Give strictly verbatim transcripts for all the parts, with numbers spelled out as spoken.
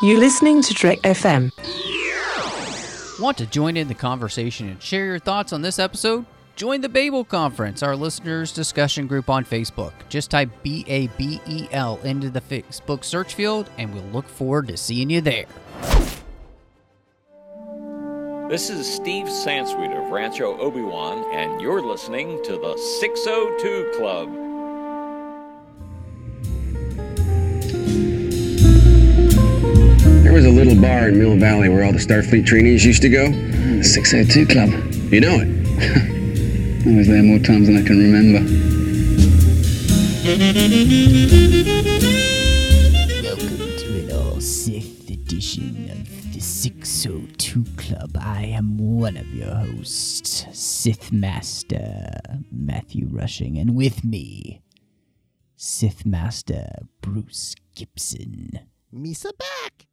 You're listening to Trek F M. Want to join in the conversation and share your thoughts on this episode? Join the Babel Conference, our listeners' discussion group on Facebook. Just type B A B E L into the Facebook search field, and we'll look forward to seeing you there. This is Steve Sansweet of Rancho Obi-Wan, and you're listening to the six oh two Club. There was a little bar in Mill Valley where all the Starfleet trainees used to go. The six oh two Club. You know it. I was there more times than I can remember. Welcome to an all-Sith edition of the six oh two Club. I am one of your hosts, Sith Master Matthew Rushing, and with me, Sith Master Bruce Gibson. Misa back!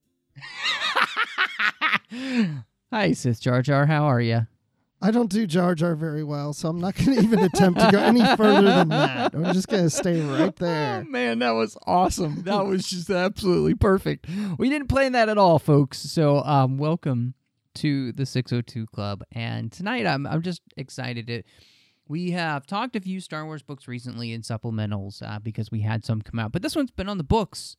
Hi, Sith Jar Jar. How are you? I don't do Jar Jar very well, so I'm not going to even attempt to go any further than that. I'm just going to stay right there. Oh, man, that was awesome. That was just absolutely perfect. We didn't plan that at all, folks. So, um, welcome to the six oh two Club. And tonight, I'm I'm just excited to. We have talked a few Star Wars books recently in supplementals uh, because we had some come out, but this one's been on the books.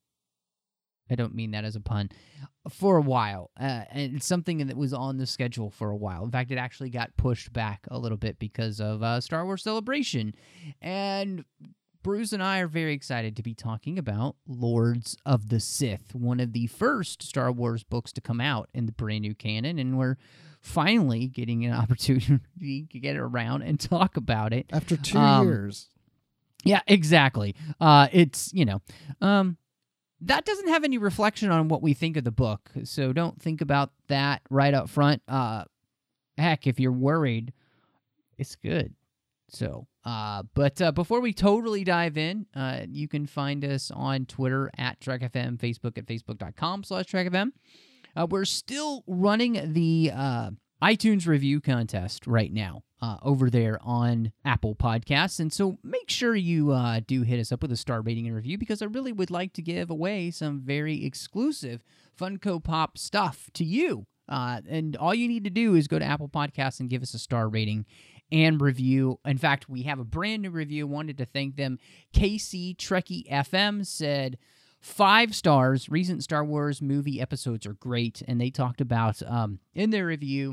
I don't mean that as a pun, for a while. Uh, and it's something that was on the schedule for a while. In fact, it actually got pushed back a little bit because of uh, Star Wars Celebration. And Bruce and I are very excited to be talking about Lords of the Sith, one of the first Star Wars books to come out in the brand new canon. And we're finally getting an opportunity to get around and talk about it. After two um, years. Yeah, exactly. Uh, it's, you know... Um, That doesn't have any reflection on what we think of the book, so don't think about that right up front. Uh, heck, if you're worried, it's good. So, uh, but uh, before we totally dive in, uh, you can find us on Twitter at TrekFM, Facebook at facebook.com slash TrekFM. Uh, we're still running the uh, iTunes review contest right now. Uh, over there on Apple Podcasts. And so make sure you uh, do hit us up with a star rating and review, because I really would like to give away some very exclusive Funko Pop stuff to you. Uh, and all you need to do is go to Apple Podcasts and give us a star rating and review. In fact, we have a brand new review. Wanted to thank them. K C Trekkie F M said, five stars. Recent Star Wars movie episodes are great. And they talked about, um, in their review,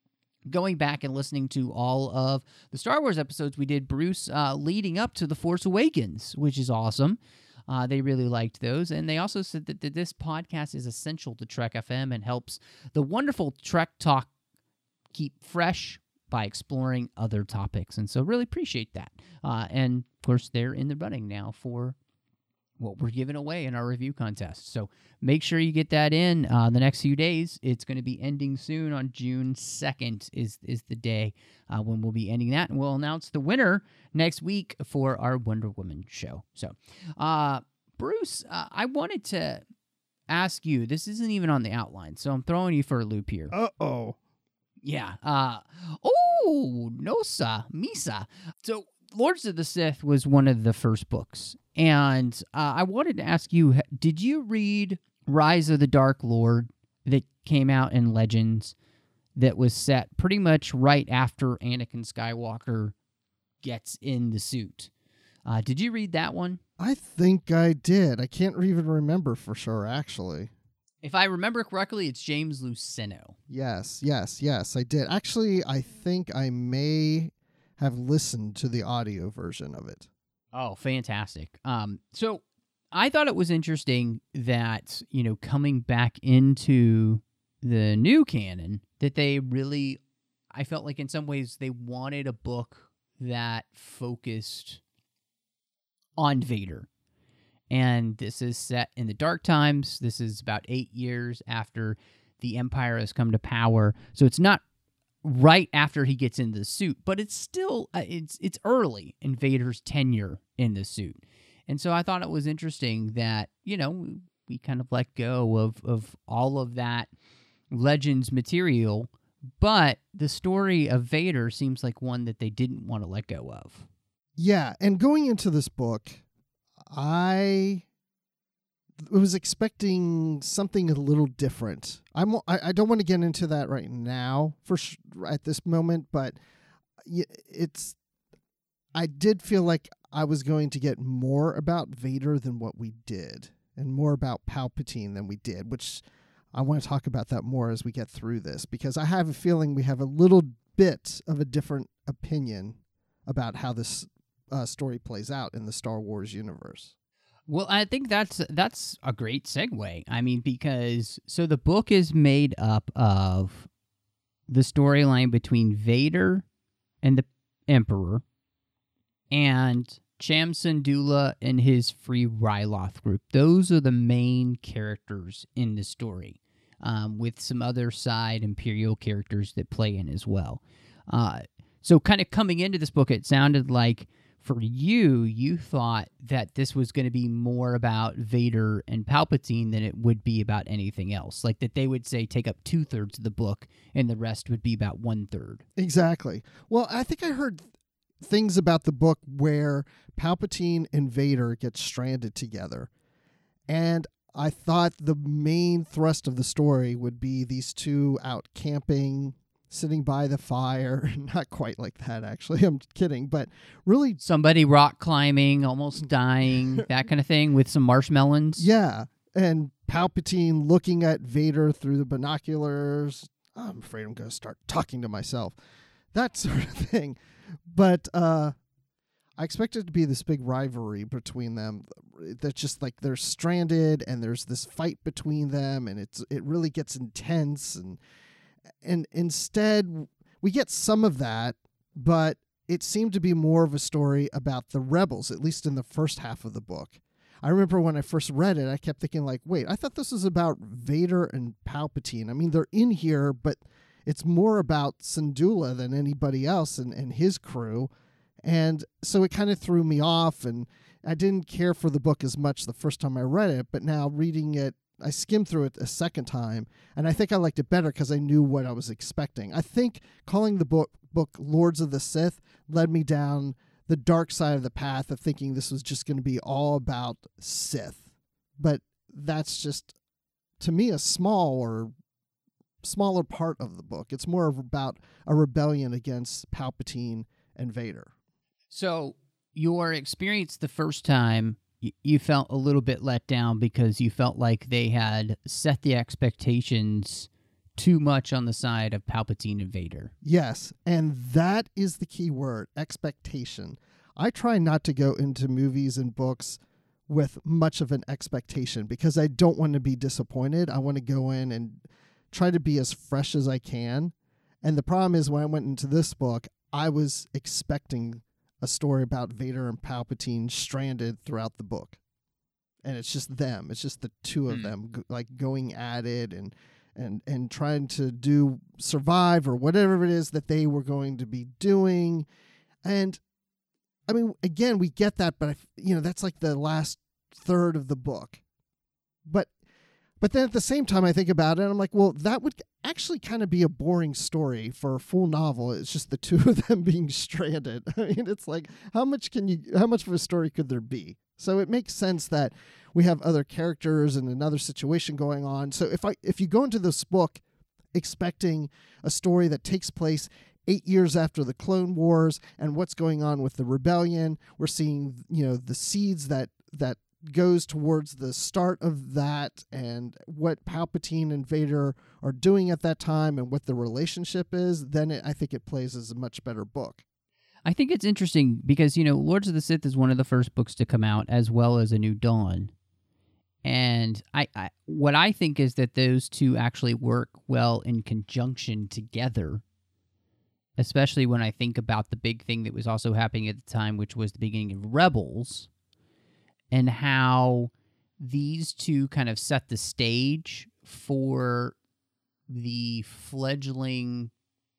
going back and listening to all of the Star Wars episodes we did, Bruce, uh, leading up to The Force Awakens, which is awesome. Uh, they really liked those. And they also said that, that this podcast is essential to Trek F M and helps the wonderful Trek Talk keep fresh by exploring other topics. And so really appreciate that. Uh, and, of course, they're in the running now for what we're giving away in our review contest. So make sure you get that in uh, the next few days. It's going to be ending soon on June second is, is the day uh, when we'll be ending that. And we'll announce the winner next week for our Wonder Woman show. So, uh, Bruce, uh, I wanted to ask you, this isn't even on the outline, so I'm throwing you for a loop here. Uh-oh. Yeah. Uh, oh, Nosa, Misa. So Lords of the Sith was one of the first books. And uh, I wanted to ask you, did you read Rise of the Dark Lord that came out in Legends that was set pretty much right after Anakin Skywalker gets in the suit? Uh, did you read that one? I think I did. I can't even remember for sure, actually. If I remember correctly, it's James Luceno. Yes, yes, yes, I did. Actually, I think I may have listened to the audio version of it. Oh, fantastic. Um, so I thought it was interesting that, you know, coming back into the new canon, that they really, I felt like in some ways they wanted a book that focused on Vader. And this is set in the dark times. This is about eight years after the Empire has come to power. So it's not right after he gets into the suit, but it's still uh, it's it's early in Vader's tenure in the suit. And so I thought it was interesting that, you know, we kind of let go of of all of that Legends material, but the story of Vader seems like one that they didn't want to let go of. Yeah, and going into this book, I was expecting something a little different. I'm I, I don't want to get into that right now for sh- at this moment, but it's I did feel like I was going to get more about Vader than what we did, and more about Palpatine than we did, which I want to talk about that more as we get through this, because I have a feeling we have a little bit of a different opinion about how this uh, story plays out in the Star Wars universe. Well, I think that's that's a great segue. I mean, because so the book is made up of the storyline between Vader and the Emperor and Cham Syndulla and his Free Ryloth group. Those are the main characters in the story, um, with some other side Imperial characters that play in as well. Uh, so kind of coming into this book, it sounded like for you, you thought that this was going to be more about Vader and Palpatine than it would be about anything else. Like that they would say take up two-thirds of the book and the rest would be about one-third. Exactly. Well, I think I heard things about the book where Palpatine and Vader get stranded together. And I thought the main thrust of the story would be these two out camping, sitting by the fire. Not quite like that, actually. I'm kidding. But really... Somebody rock climbing, almost dying, that kind of thing, with some marshmallows. Yeah. And Palpatine looking at Vader through the binoculars. I'm afraid I'm going to start talking to myself. That sort of thing. But uh, I expect it to be this big rivalry between them. That's just like they're stranded and there's this fight between them, and it's it really gets intense. And and instead, we get some of that, but it seemed to be more of a story about the rebels, at least in the first half of the book. I remember when I first read it, I kept thinking like, wait, I thought this was about Vader and Palpatine. I mean, they're in here, but it's more about Syndulla than anybody else and, and his crew. And so it kind of threw me off, and I didn't care for the book as much the first time I read it, but now reading it, I skimmed through it a second time, and I think I liked it better because I knew what I was expecting. I think calling the book, book Lords of the Sith led me down the dark side of the path of thinking this was just going to be all about Sith. But that's just, to me, a small or smaller part of the book. It's more about a rebellion against Palpatine and Vader. So your experience the first time, y- you felt a little bit let down because you felt like they had set the expectations too much on the side of Palpatine and Vader. Yes, and that is the key word, expectation. I try not to go into movies and books with much of an expectation because I don't want to be disappointed. I want to go in and try to be as fresh as I can. And the problem is when I went into this book, I was expecting a story about Vader and Palpatine stranded throughout the book. And it's just them. It's just the two of mm. them g- like going at it and and and trying to do survive or whatever it is that they were going to be doing. And I mean, again, we get that, but I, you know, that's like the last third of the book. But But then at the same time, I think about it, and I'm like, well, that would actually kind of be a boring story for a full novel. It's just the two of them being stranded. I mean, it's like, how much can you, how much of a story could there be? So it makes sense that we have other characters and another situation going on. So if I, if you go into this book expecting a story that takes place eight years after the Clone Wars and what's going on with the rebellion, we're seeing, you know, the seeds that, that, goes towards the start of that and what Palpatine and Vader are doing at that time and what the relationship is, then it, I think it plays as a much better book. I think it's interesting because, you know, Lords of the Sith is one of the first books to come out, as well as A New Dawn. And I, I what I think is that those two actually work well in conjunction together, especially when I think about the big thing that was also happening at the time, which was the beginning of Rebels, and how these two kind of set the stage for the fledgling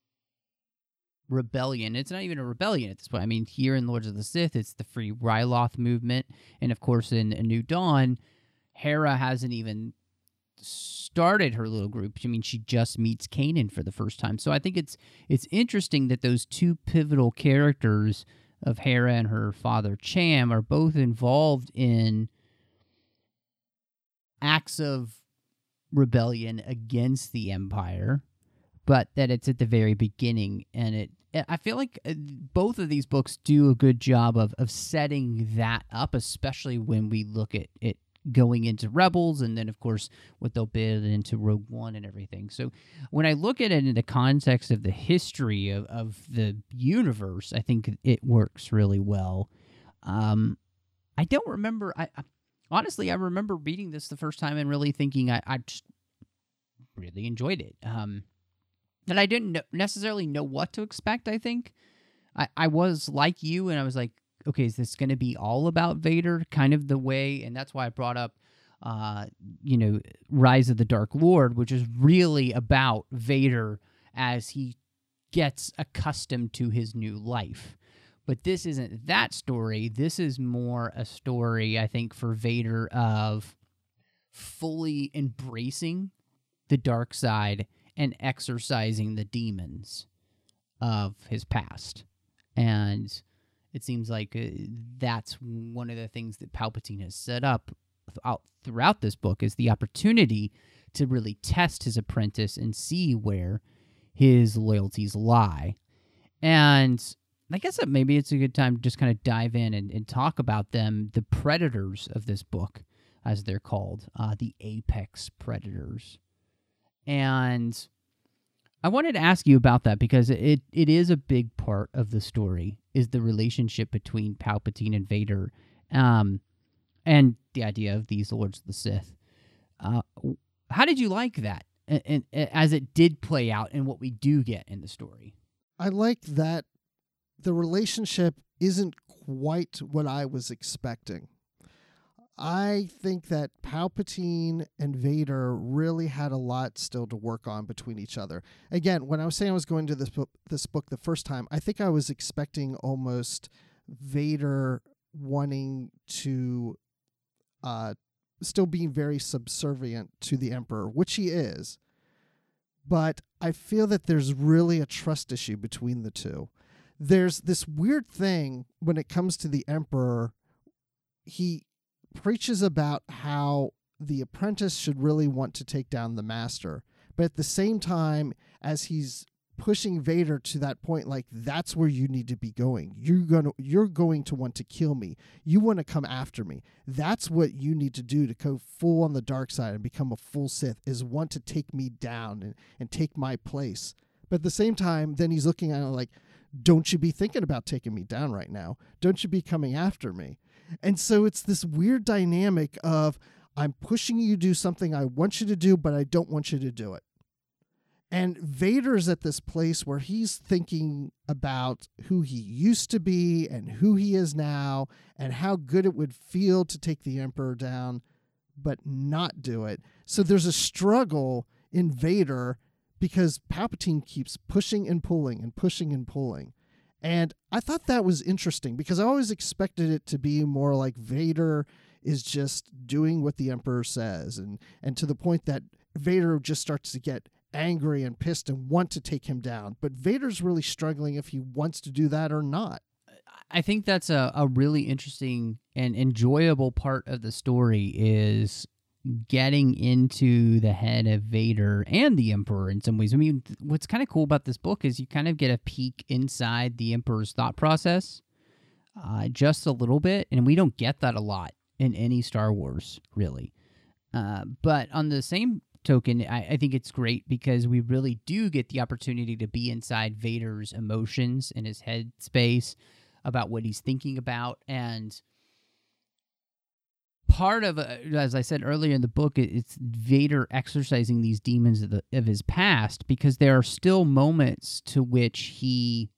rebellion. It's not even a rebellion at this point. I mean, here in Lords of the Sith, it's the Free Ryloth movement. And of course, in A New Dawn, Hera hasn't even started her little group. I mean, she just meets Kanan for the first time. So I think it's it's interesting that those two pivotal characters of Hera and her father Cham are both involved in acts of rebellion against the Empire, but that it's at the very beginning. And it, I feel like both of these books do a good job of, of setting that up, especially when we look at it going into Rebels, and then, of course, what they'll build into Rogue One and everything. So when I look at it in the context of the history of, of the universe, I think it works really well. Um, I don't remember... I, I honestly, I remember reading this the first time and really thinking I, I just really enjoyed it. Um, and I didn't necessarily know what to expect, I think. I, I was like you, and I was like, okay, is this going to be all about Vader? Kind of the way, and that's why I brought up, uh, you know, Rise of the Dark Lord, which is really about Vader as he gets accustomed to his new life. But this isn't that story. This is more a story, I think, for Vader of fully embracing the dark side and exorcising the demons of his past. And it seems like uh, that's one of the things that Palpatine has set up out throughout this book, is the opportunity to really test his apprentice and see where his loyalties lie. And I guess that maybe it's a good time to just kind of dive in and, and talk about them, the predators of this book, as they're called, uh, the apex predators. And I wanted to ask you about that because it, it is a big part of the story, is the relationship between Palpatine and Vader, um, and the idea of these Lords of the Sith. Uh, how did you like that, and, and, as it did play out and what we do get in the story? I like that the relationship isn't quite what I was expecting. I think that Palpatine and Vader really had a lot still to work on between each other. Again, when I was saying I was going to this book, this book the first time, I think I was expecting almost Vader wanting to uh, still being very subservient to the Emperor, which he is. But I feel that there's really a trust issue between the two. There's this weird thing when it comes to the Emperor. He preaches about how the apprentice should really want to take down the master. But at the same time, as he's pushing Vader to that point, like, that's where you need to be going. You're gonna, you're going to want to kill me. You want to come after me. That's what you need to do to go full on the dark side and become a full Sith, is want to take me down and, and take my place. But at the same time, then he's looking at it like, don't you be thinking about taking me down right now. Don't you be coming after me. And so it's this weird dynamic of, I'm pushing you to do something I want you to do, but I don't want you to do it. And Vader's at this place where he's thinking about who he used to be and who he is now and how good it would feel to take the Emperor down, but not do it. So there's a struggle in Vader because Palpatine keeps pushing and pulling and pushing and pulling. And I thought that was interesting because I always expected it to be more like Vader is just doing what the Emperor says, and, and to the point that Vader just starts to get angry and pissed and want to take him down. But Vader's really struggling if he wants to do that or not. I think that's a, a really interesting and enjoyable part of the story, is getting into the head of Vader and the Emperor in some ways. I mean, what's kind of cool about this book is you kind of get a peek inside the Emperor's thought process, uh, just a little bit, and we don't get that a lot in any Star Wars, really. Uh, but on the same token, I, I think it's great because we really do get the opportunity to be inside Vader's emotions and his head space about what he's thinking about. And part of, uh, as I said earlier in the book, it's Vader exercising these demons of, the, of his past, because there are still moments to which he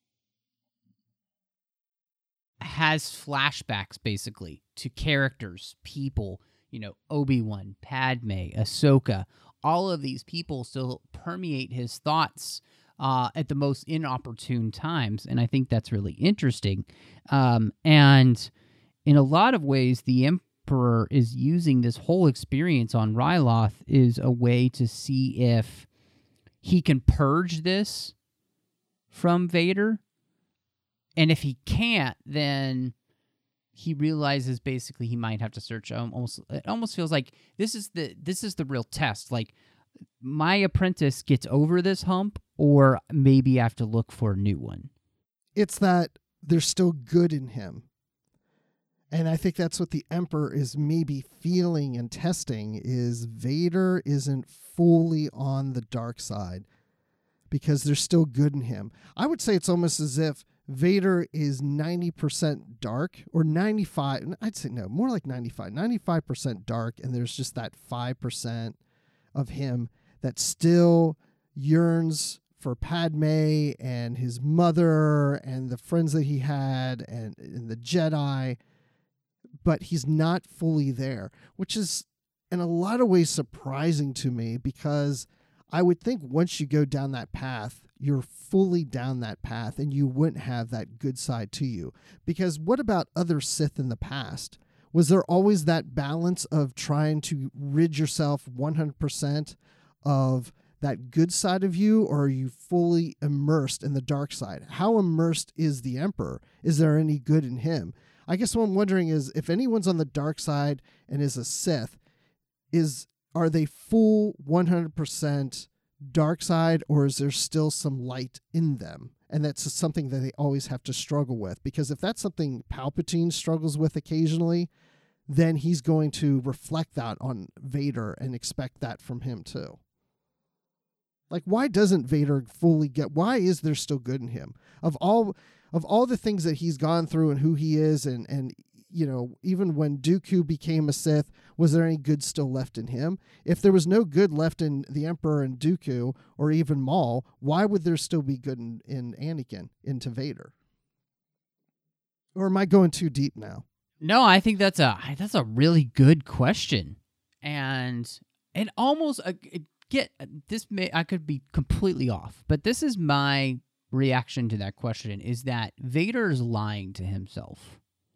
has flashbacks, basically, to characters, people, you know, Obi-Wan, Padme, Ahsoka. All of these people still permeate his thoughts uh, at the most inopportune times, and I think that's really interesting. Um, and in a lot of ways, the Emperor is using this whole experience on Ryloth is a way to see if he can purge this from Vader. And if he can't, then he realizes basically he might have to search. Um, almost, it almost feels like this is the this is the real test. Like, my apprentice gets over this hump, or maybe I have to look for a new one. It's that there's still good in him. And I think that's what the Emperor is maybe feeling and testing, is Vader isn't fully on the dark side because there's still good in him. I would say it's almost as if Vader is ninety percent dark, or ninety-five, I'd say no, more like ninety-five, ninety-five percent dark, and there's just that five percent of him that still yearns for Padme and his mother and the friends that he had and, and the Jedi, but he's not fully there, which is in a lot of ways surprising to me, because I would think once you go down that path, you're fully down that path and you wouldn't have that good side to you. Because what about other Sith in the past? Was there always that balance of trying to rid yourself one hundred percent of that good side of you, or are you fully immersed in the dark side? How immersed is the Emperor? Is there any good in him? I guess what I'm wondering is, if anyone's on the dark side and is a Sith, is are they full one hundred percent dark side, or is there still some light in them? And that's something that they always have to struggle with, because if that's something Palpatine struggles with occasionally, then he's going to reflect that on Vader and expect that from him too. Like, why doesn't Vader fully get, why is there still good in him? Of all of all the things that he's gone through and who he is, and, and you know, even when Dooku became a Sith, was there any good still left in him? If there was no good left in the Emperor and Dooku, or even Maul, why would there still be good in, in Anakin, into Vader? Or am I going too deep now? No, I think that's a that's a really good question, and it almost uh, it get this may I could be completely off, but this is my reaction to that question: is that Vader is lying to himself.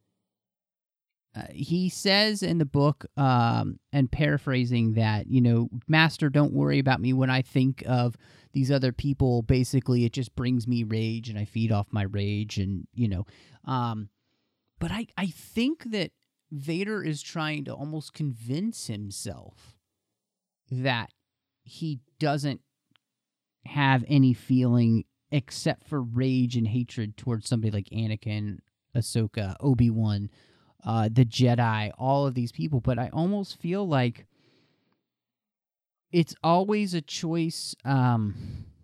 Uh, he says in the book, um, and paraphrasing that, you know, Master, don't worry about me when I think of these other people. Basically, it just brings me rage, and I feed off my rage, and you know. Um, But I, I think that Vader is trying to almost convince himself that he doesn't have any feeling except for rage and hatred towards somebody like Anakin, Ahsoka, Obi-Wan, uh, the Jedi, all of these people. But I almost feel like it's always a choice... Um,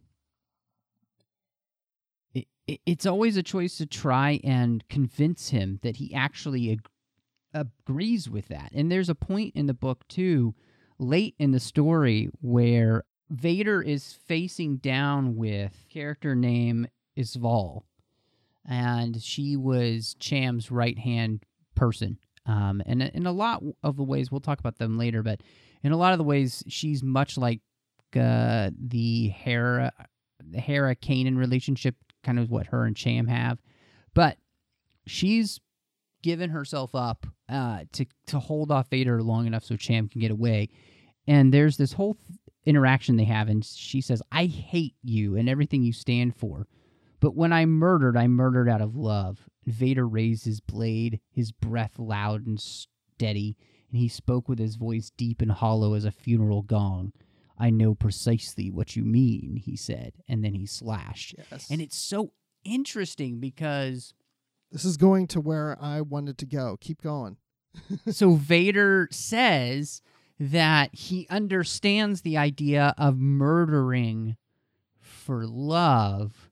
It's always a choice to try and convince him that he actually ag- agrees with that. And there's a point in the book, too, late in the story, where Vader is facing down with a character named Isval. And she was Cham's right-hand person. Um, and in a lot of the ways, we'll talk about them later, but in a lot of the ways, she's much like uh, the Hera, the Hera-Kanan relationship, kind of what her and Cham have, but she's given herself up uh, to to hold off Vader long enough so Cham can get away. And there's this whole th- interaction they have, and she says, "I hate you and everything you stand for, but when I murdered, I murdered out of love." Vader raised his blade, his breath loud and steady, and he spoke with his voice deep and hollow as a funeral gong. "I know precisely what you mean," he said, and then he slashed. Yes. And it's so interesting because... This is going to where I wanted to go. Keep going. So Vader says that he understands the idea of murdering for love,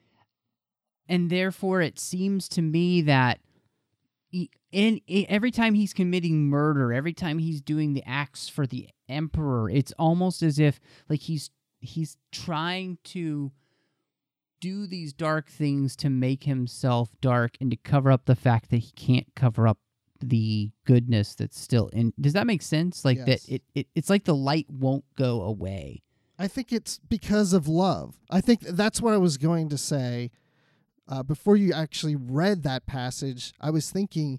and therefore it seems to me that he, in, in every time he's committing murder, every time he's doing the acts for the Emperor, it's almost as if like he's he's trying to do these dark things to make himself dark and to cover up the fact that he can't cover up the goodness that's still in. Does that make sense? Like, yes. that it, it it's like the light won't go away. I think it's because of love. I think that's what I was going to say. Uh, before you actually read that passage, I was thinking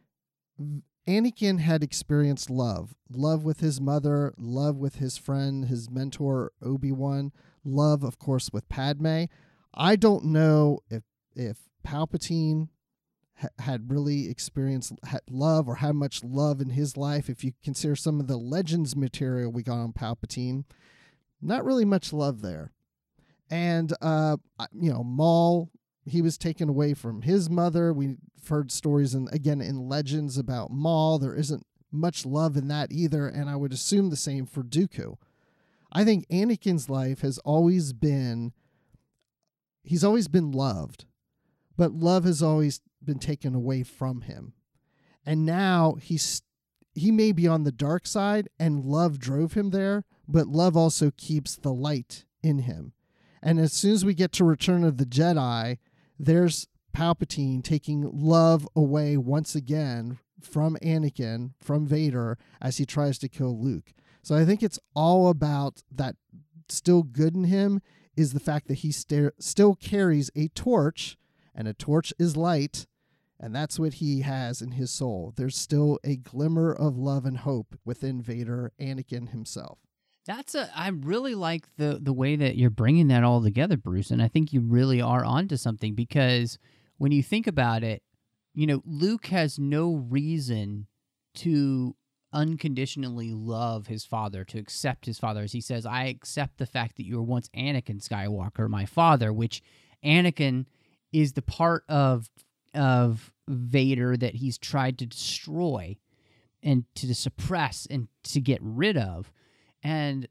Anakin had experienced love. Love with his mother, love with his friend, his mentor, Obi-Wan, love, of course, with Padme. I don't know if if Palpatine ha- had really experienced had love or had much love in his life. If you consider some of the Legends material we got on Palpatine, not really much love there. And, uh, you know, Maul, he was taken away from his mother. We've heard stories, and again, in Legends about Maul. There isn't much love in that either, and I would assume the same for Dooku. I think Anakin's life has always been, he's always been loved, but love has always been taken away from him. And now he's he may be on the dark side, and love drove him there, but love also keeps the light in him. And as soon as we get to Return of the Jedi, there's Palpatine taking love away once again from Anakin, from Vader, as he tries to kill Luke. So I think it's all about that still good in him is the fact that he st- still carries a torch, and a torch is light, and that's what he has in his soul. There's still a glimmer of love and hope within Vader, Anakin himself. That's a. I really like the the way that you're bringing that all together, Bruce, and I think you really are onto something, because when you think about it, you know, Luke has no reason to unconditionally love his father, to accept his father. As he says, I accept the fact that you were once Anakin Skywalker, my father, which Anakin is the part of of Vader that he's tried to destroy and to suppress and to get rid of. And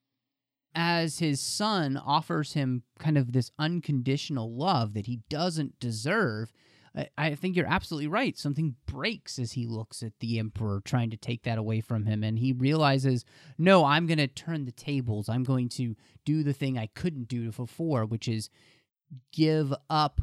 as his son offers him kind of this unconditional love that he doesn't deserve, I, I think you're absolutely right. Something breaks as he looks at the Emperor trying to take that away from him. And he realizes, no, I'm going to turn the tables. I'm going to do the thing I couldn't do before, which is give up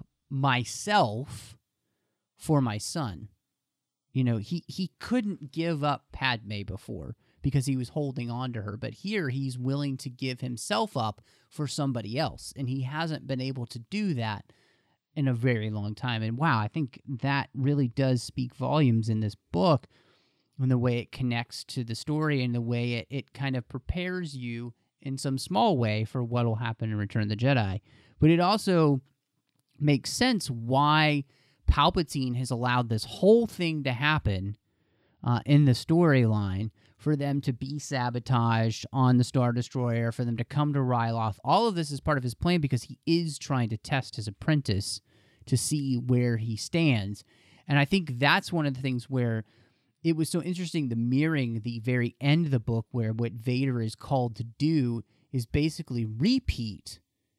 myself for my son. You know, he, he couldn't give up Padme before because he was holding on to her. But here he's willing to give himself up for somebody else. And he hasn't been able to do that in a very long time. And wow, I think that really does speak volumes in this book, and the way it connects to the story and the way it, it kind of prepares you in some small way for what will happen in Return of the Jedi. But it also makes sense why Palpatine has allowed this whole thing to happen uh, in the storyline, for them to be sabotaged on the Star Destroyer, for them to come to Ryloth. All of this is part of his plan because he is trying to test his apprentice to see where he stands. And I think that's one of the things where it was so interesting, the mirroring the very end of the book, where what Vader is called to do is basically repeat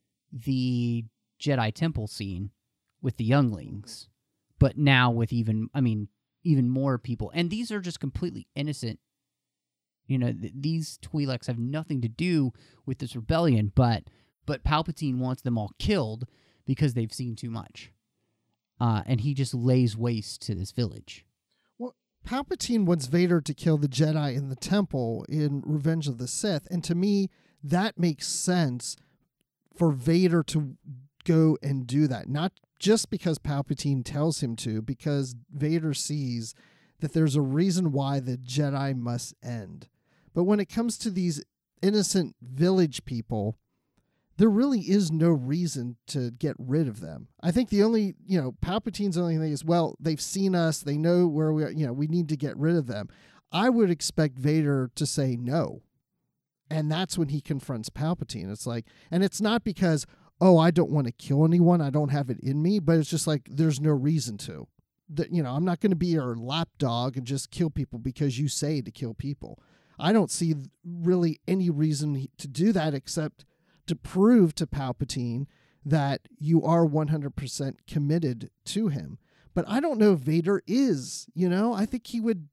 the Jedi Temple scene with the younglings, but now with even, I mean, even more people. And these are just completely innocent. You know, th- these Twi'leks have nothing to do with this rebellion, but but Palpatine wants them all killed because they've seen too much. Uh, and he just lays waste to this village. Well, Palpatine wants Vader to kill the Jedi in the temple in Revenge of the Sith, and to me, that makes sense for Vader to go and do that. Not just because Palpatine tells him to, because Vader sees that there's a reason why the Jedi must end. But when it comes to these innocent village people, there really is no reason to get rid of them. I think the only, you know, Palpatine's only thing is, well, they've seen us, they know where we are, you know, we need to get rid of them. I would expect Vader to say no. And that's when he confronts Palpatine. It's like, and it's not because, oh, I don't want to kill anyone, I don't have it in me, but it's just like, there's no reason to. That, you know, I'm not going to be your lapdog and just kill people because you say to kill people. I don't see really any reason to do that except to prove to Palpatine that you are one hundred percent committed to him. But I don't know if Vader is, you know, I think he would,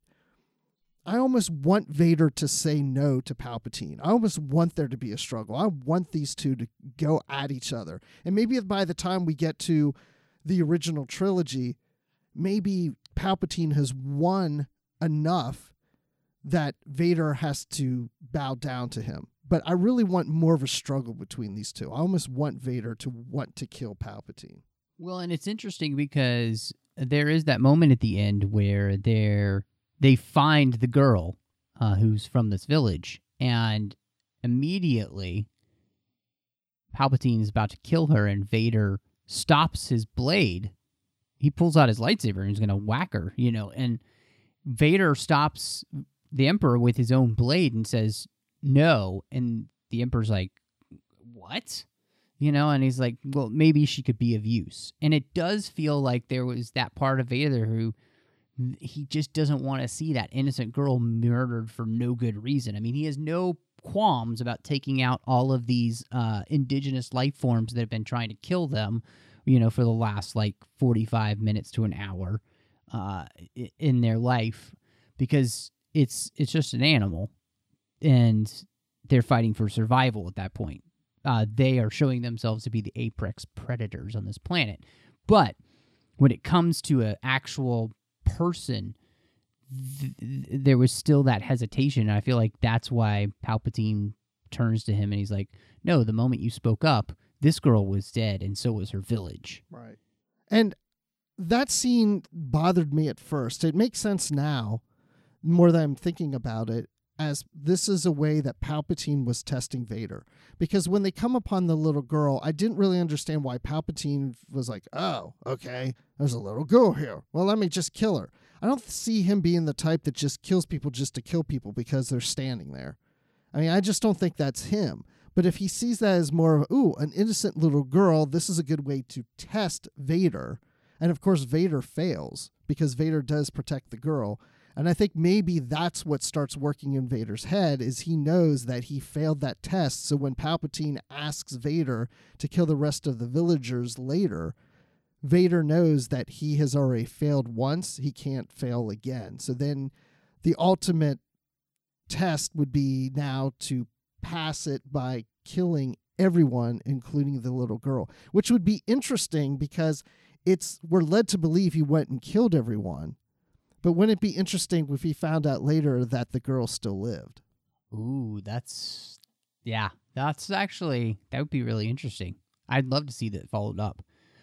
I almost want Vader to say no to Palpatine. I almost want there to be a struggle. I want these two to go at each other. And maybe by the time we get to the original trilogy, maybe Palpatine has won enough that Vader has to bow down to him. But I really want more of a struggle between these two. I almost want Vader to want to kill Palpatine. Well, and it's interesting because there is that moment at the end where they're, they find the girl uh, who's from this village, and immediately Palpatine is about to kill her, and Vader stops his blade he pulls out his lightsaber and he's going to whack her, you know, and Vader stops the Emperor with his own blade and says, no. And the Emperor's like, what? You know, and he's like, well, maybe she could be of use. And it does feel like there was that part of Vader who he just doesn't want to see that innocent girl murdered for no good reason. I mean, he has no qualms about taking out all of these uh, indigenous life forms that have been trying to kill them, you know, for the last like forty-five minutes to an hour uh, in their life, because it's it's just an animal, and they're fighting for survival at that point. Uh, they are showing themselves to be the apex predators on this planet. But when it comes to an actual person, th- th- there was still that hesitation. And I feel like that's why Palpatine turns to him and he's like, no, the moment you spoke up, this girl was dead and so was her village. Right. And that scene bothered me at first. It makes sense now, more than I'm thinking about it, as this is a way that Palpatine was testing Vader. Because when they come upon the little girl, I didn't really understand why Palpatine was like, oh, okay, there's a little girl here. Well, let me just kill her. I don't see him being the type that just kills people just to kill people because they're standing there. I mean, I just don't think that's him. But if he sees that as more of, ooh, an innocent little girl, this is a good way to test Vader. And of course, Vader fails because Vader does protect the girl. And I think maybe that's what starts working in Vader's head, is he knows that he failed that test. So when Palpatine asks Vader to kill the rest of the villagers later, Vader knows that he has already failed once. He can't fail again. So then the ultimate test would be now to pass it by killing everyone, including the little girl, which would be interesting because it's we're led to believe he went and killed everyone. But wouldn't it be interesting if he found out later that the girl still lived? Ooh, that's, yeah, that's actually, that would be really interesting. I'd love to see that followed up.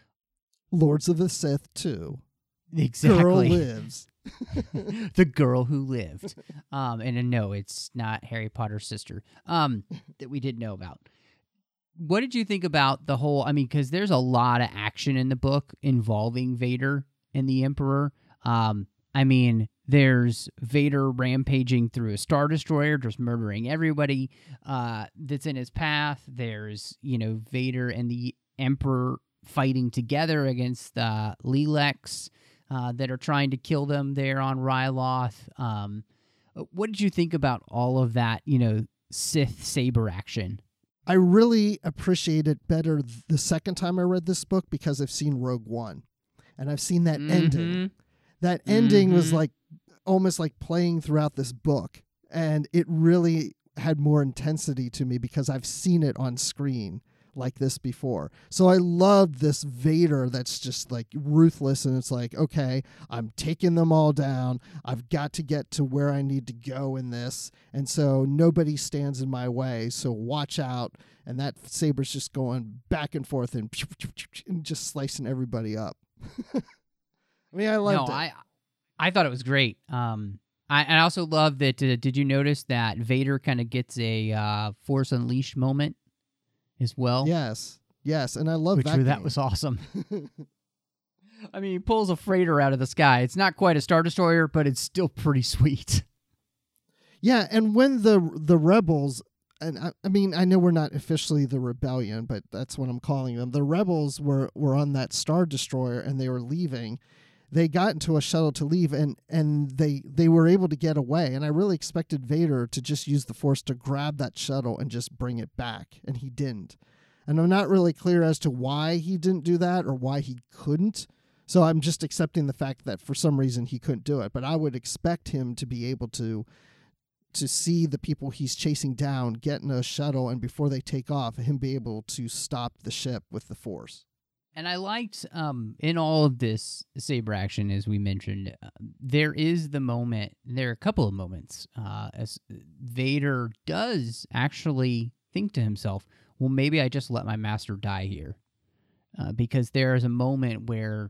Lords of the Sith two. Exactly. Girl lives. The girl who lived. Um, and uh, no, it's not Harry Potter's sister um, that we didn't know about. What did you think about the whole, I mean, because there's a lot of action in the book involving Vader and the Emperor. Um, I mean, there's Vader rampaging through a Star Destroyer, just murdering everybody uh, that's in his path. There's, you know, Vader and the Emperor fighting together against uh, Leeleks uh, that are trying to kill them there on Ryloth. Um, what did you think about all of that, you know, Sith saber action? I really appreciate it better the second time I read this book because I've seen Rogue One. And I've seen that Mm-hmm. ending. That ending Mm-hmm. was like almost like playing throughout this book. And it really had more intensity to me because I've seen it on screen like this before. So I loved this Vader that's just like ruthless, and it's like, okay, I'm taking them all down. I've got to get to where I need to go in this. And so nobody stands in my way. So watch out. And that saber's just going back and forth and, and just slicing everybody up. I mean, I loved no, it. I, I thought it was great. Um, I, I also love that. Uh, did you notice that Vader kind of gets a uh, Force Unleashed moment as well? Yes, yes, and I love Which that. that game. was awesome. I mean, he pulls a freighter out of the sky. It's not quite a Star Destroyer, but it's still pretty sweet. Yeah, and when the the rebels, and I, I mean, I know we're not officially the rebellion, but that's what I'm calling them. The rebels were were on that Star Destroyer, and they were leaving. They got into a shuttle to leave, and and they they were able to get away. And I really expected Vader to just use the Force to grab that shuttle and just bring it back, and he didn't. And I'm not really clear as to why he didn't do that or why he couldn't. So I'm just accepting the fact that for some reason he couldn't do it. But I would expect him to be able to to see the people he's chasing down get in a shuttle, and before they take off, him be able to stop the ship with the Force. And I liked, um, in all of this saber action, as we mentioned, uh, there is the moment, there are a couple of moments, uh, as Vader does actually think to himself, well, maybe I just let my master die here. Uh, because there is a moment where,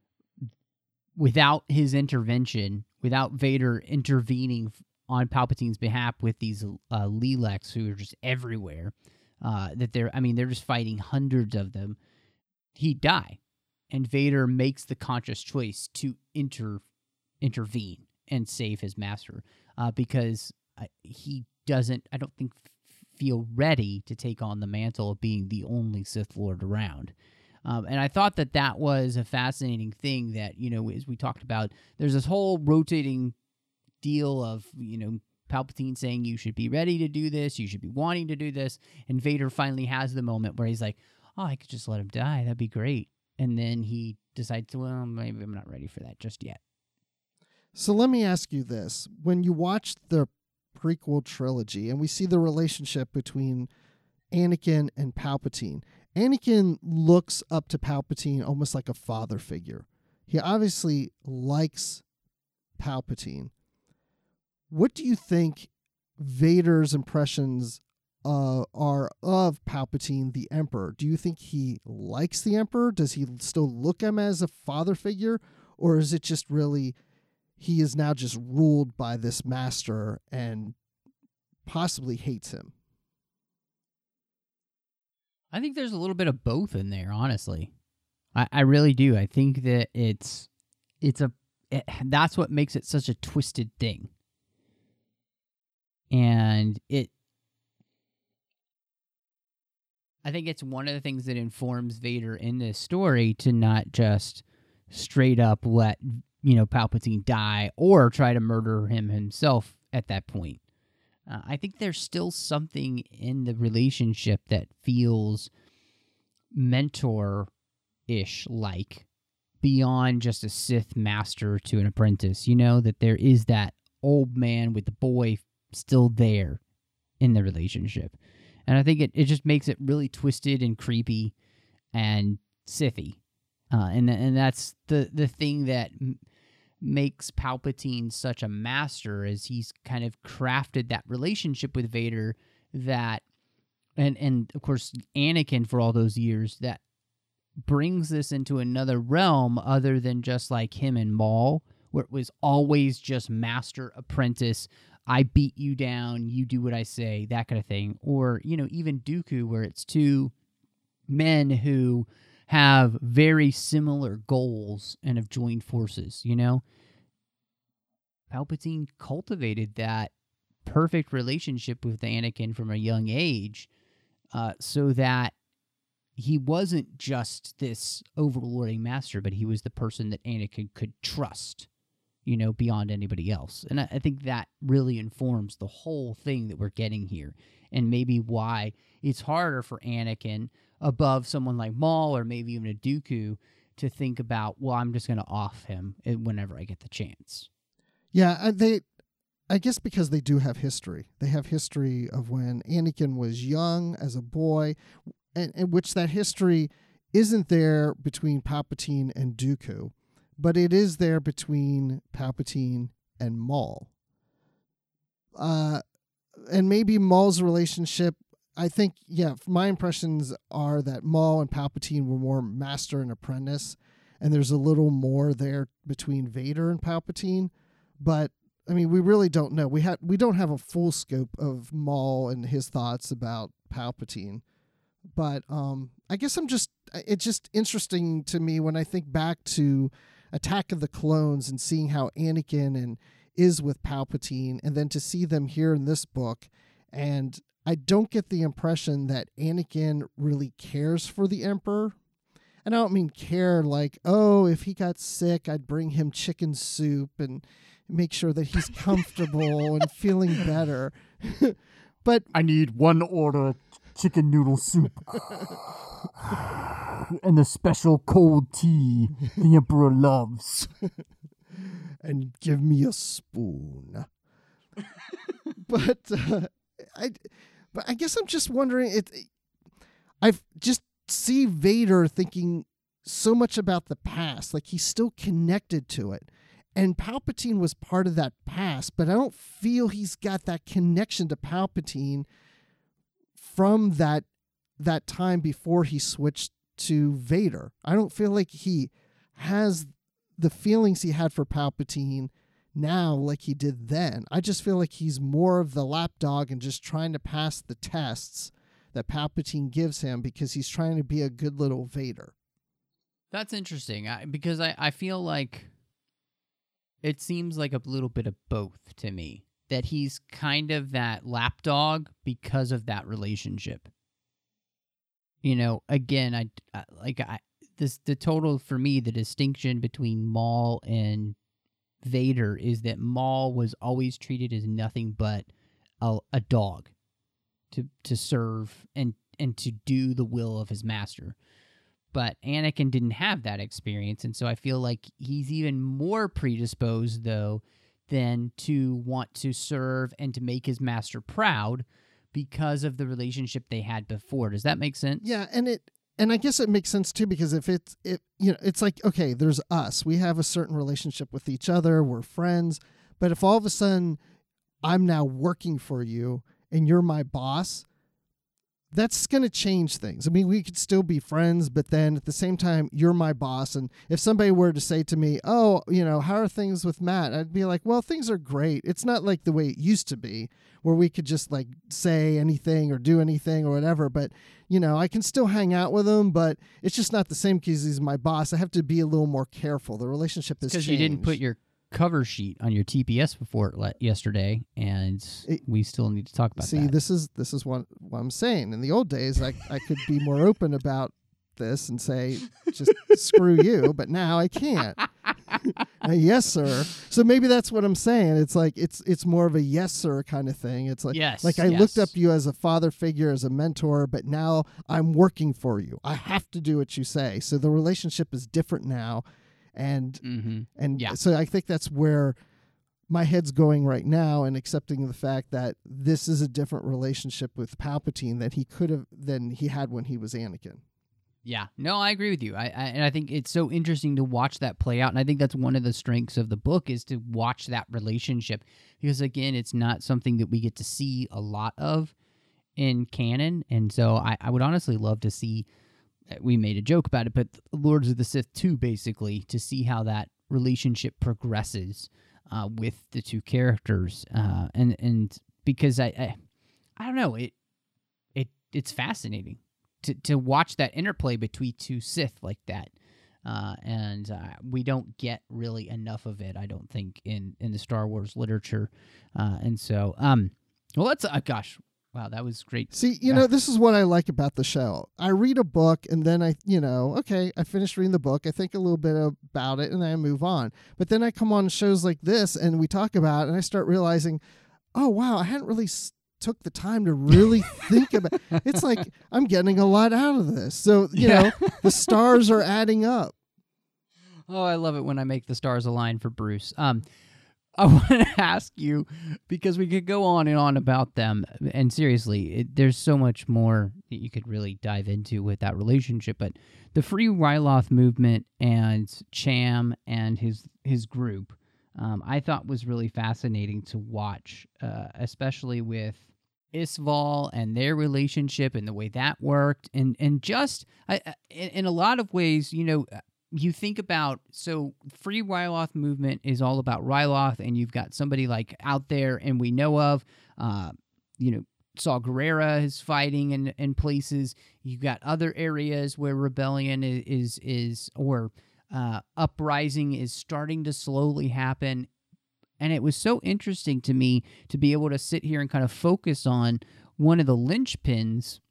without his intervention, without Vader intervening on Palpatine's behalf with these uh, Leeleks who are just everywhere, uh, that they're, I mean, they're just fighting hundreds of them, he'd die. and Vader makes the conscious choice to inter intervene and save his master, uh, because uh, he doesn't, I don't think, f- feel ready to take on the mantle of being the only Sith Lord around. Um, and I thought that that was a fascinating thing that, you know, as we talked about, there's this whole rotating deal of, you know, Palpatine saying you should be ready to do this, you should be wanting to do this, and Vader finally has the moment where he's like, oh, I could just let him die, that'd be great. And then he decides, well, maybe I'm not ready for that just yet. So let me ask you this. When you watch the prequel trilogy and we see the relationship between Anakin and Palpatine, Anakin looks up to Palpatine almost like a father figure. He obviously likes Palpatine. What do you think Vader's impressions uh, are of Palpatine, the Emperor? Do you think he likes the Emperor? Does he still look at him as a father figure? Or is it just really he is now just ruled by this master and possibly hates him? I think there's a little bit of both in there, honestly. I, I really do. I think that it's it's a it, that's what makes it such a twisted thing. And it I think it's one of the things that informs Vader in this story to not just straight up let, you know, Palpatine die or try to murder him himself at that point. Uh, I think there's still something in the relationship that feels mentor-ish like, beyond just a Sith master to an apprentice. You know, that there is that old man with the boy still there in the relationship. And I think it, it just makes it really twisted and creepy and Sithy. Uh, and and that's the, the thing that m- makes Palpatine such a master, is he's kind of crafted that relationship with Vader that, and, and of course Anakin for all those years, that brings this into another realm other than just like him and Maul, where it was always just master apprentice. I beat you down, you do what I say, that kind of thing. Or, you know, even Dooku, where it's two men who have very similar goals and have joined forces, you know? Palpatine cultivated that perfect relationship with Anakin from a young age, uh, so that he wasn't just this overlording master, but he was the person that Anakin could trust, you know, beyond anybody else. And I, I think that really informs the whole thing that we're getting here, and maybe why it's harder for Anakin above someone like Maul or maybe even a Dooku to think about, well, I'm just going to off him whenever I get the chance. Yeah, they, I guess because they do have history. They have history of when Anakin was young as a boy, and, and which that history isn't there between Palpatine and Dooku, but it is there between Palpatine and Maul. Uh, and maybe Maul's relationship, I think, yeah, my impressions are that Maul and Palpatine were more master and apprentice, and there's a little more there between Vader and Palpatine. But I mean, we really don't know. We had we don't have a full scope of Maul and his thoughts about Palpatine. But um, I guess I'm just it's just interesting to me when I think back to Attack of the Clones and seeing how Anakin and is with Palpatine, and then to see them here in this book, and I don't get the impression that Anakin really cares for the Emperor. And I don't mean care like, oh, if he got sick, I'd bring him chicken soup and make sure that he's comfortable and feeling better. But I need one order chicken noodle soup and the special cold tea the Emperor loves. And give me a spoon. but uh, I, but I guess I'm just wondering. It, I've just see Vader thinking so much about the past, like he's still connected to it. And Palpatine was part of that past, but I don't feel he's got that connection to Palpatine from that that time before he switched to Vader. I don't feel like he has the feelings he had for Palpatine now like he did then. I just feel like he's more of the lapdog and just trying to pass the tests that Palpatine gives him because he's trying to be a good little Vader. That's interesting I, because I, I feel like it seems like a little bit of both to me. That he's kind of that lapdog because of that relationship. You know, again, I, I like I this the total for me the distinction between Maul and Vader is that Maul was always treated as nothing but a, a dog to to serve and and to do the will of his master. But Anakin didn't have that experience, and so I feel like he's even more predisposed, though, than to want to serve and to make his master proud because of the relationship they had before. Does that make sense? Yeah, and it and I guess it makes sense too, because if it's it you know, it's like, okay, there's us. We have a certain relationship with each other, we're friends, but if all of a sudden I'm now working for you and you're my boss, that's going to change things. I mean, we could still be friends, but then at the same time, you're my boss. And if somebody were to say to me, oh, you know, how are things with Matt? I'd be like, well, things are great. It's not like the way it used to be where we could just like say anything or do anything or whatever. But, you know, I can still hang out with him, but it's just not the same because he's my boss. I have to be a little more careful. The relationship is because you didn't put your cover sheet on your T P S report le- yesterday, and it, we still need to talk about see, that. See, this is this is what, what I'm saying. In the old days, I I could be more open about this and say, just screw you, but now I can't. uh, yes, sir. So maybe that's what I'm saying. It's like it's it's more of a yes, sir kind of thing. It's like yes, like I yes. looked up you as a father figure, as a mentor, but now I'm working for you. I have to do what you say. So the relationship is different now. And mm-hmm. and yeah. so I think that's where my head's going right now, and accepting the fact that this is a different relationship with Palpatine that he could have than he had when he was Anakin. Yeah, no, I agree with you. I, I and I think it's so interesting to watch that play out, and I think that's one of the strengths of the book is to watch that relationship, because again, it's not something that we get to see a lot of in canon, and so I, I would honestly love to see. We made a joke about it, but Lords of the Sith two, basically, to see how that relationship progresses uh, with the two characters, uh, and and because I, I, I don't know, it it it's fascinating to to watch that interplay between two Sith like that, uh, and uh, we don't get really enough of it, I don't think, in in the Star Wars literature, uh, and so um, well, let's uh, gosh. Wow, that was great. See, you know, this is what I like about the show. I read a book and then I, you know, okay, I finish reading the book. I think a little bit about it and then I move on. But then I come on shows like this and we talk about it and I start realizing, oh, wow, I hadn't really s- took the time to really think about it. It's like I'm getting a lot out of this. So, you Yeah. know, the stars are adding up. Oh, I love it when I make the stars align for Bruce. Um, I want to ask you, because we could go on and on about them, and seriously, it, there's so much more that you could really dive into with that relationship, but the Free Ryloth movement and Cham and his his group, um, I thought was really fascinating to watch, uh, especially with Isval and their relationship and the way that worked, and, and just, I, in, in a lot of ways, you know, you think about, so Free Ryloth movement is all about Ryloth, and you've got somebody like out there, and we know of, uh, you know, Saw Gerrera is fighting in, in places. You've got other areas where rebellion is, is, is or uh, uprising is starting to slowly happen. And it was so interesting to me to be able to sit here and kind of focus on one of the linchpins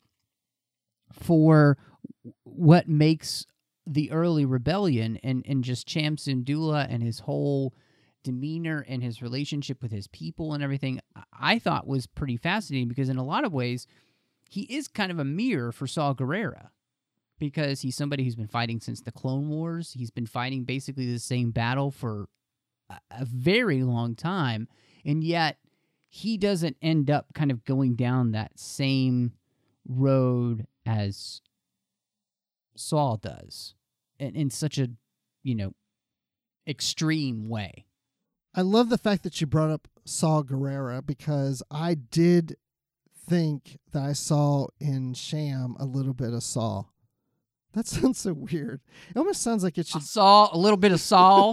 for what makes the early rebellion, and, and just Cham Syndulla and his whole demeanor and his relationship with his people and everything, I thought was pretty fascinating, because in a lot of ways, he is kind of a mirror for Saw Gerrera, because he's somebody who's been fighting since the Clone Wars. He's been fighting basically the same battle for a, a very long time, and yet he doesn't end up kind of going down that same road as Saul does, in, in such a, you know, extreme way. I love the fact that you brought up Saw Gerrera, because I did think that I saw in Cham a little bit of Saul. That sounds so weird. It almost sounds like it should. Saul, a little bit of Saul.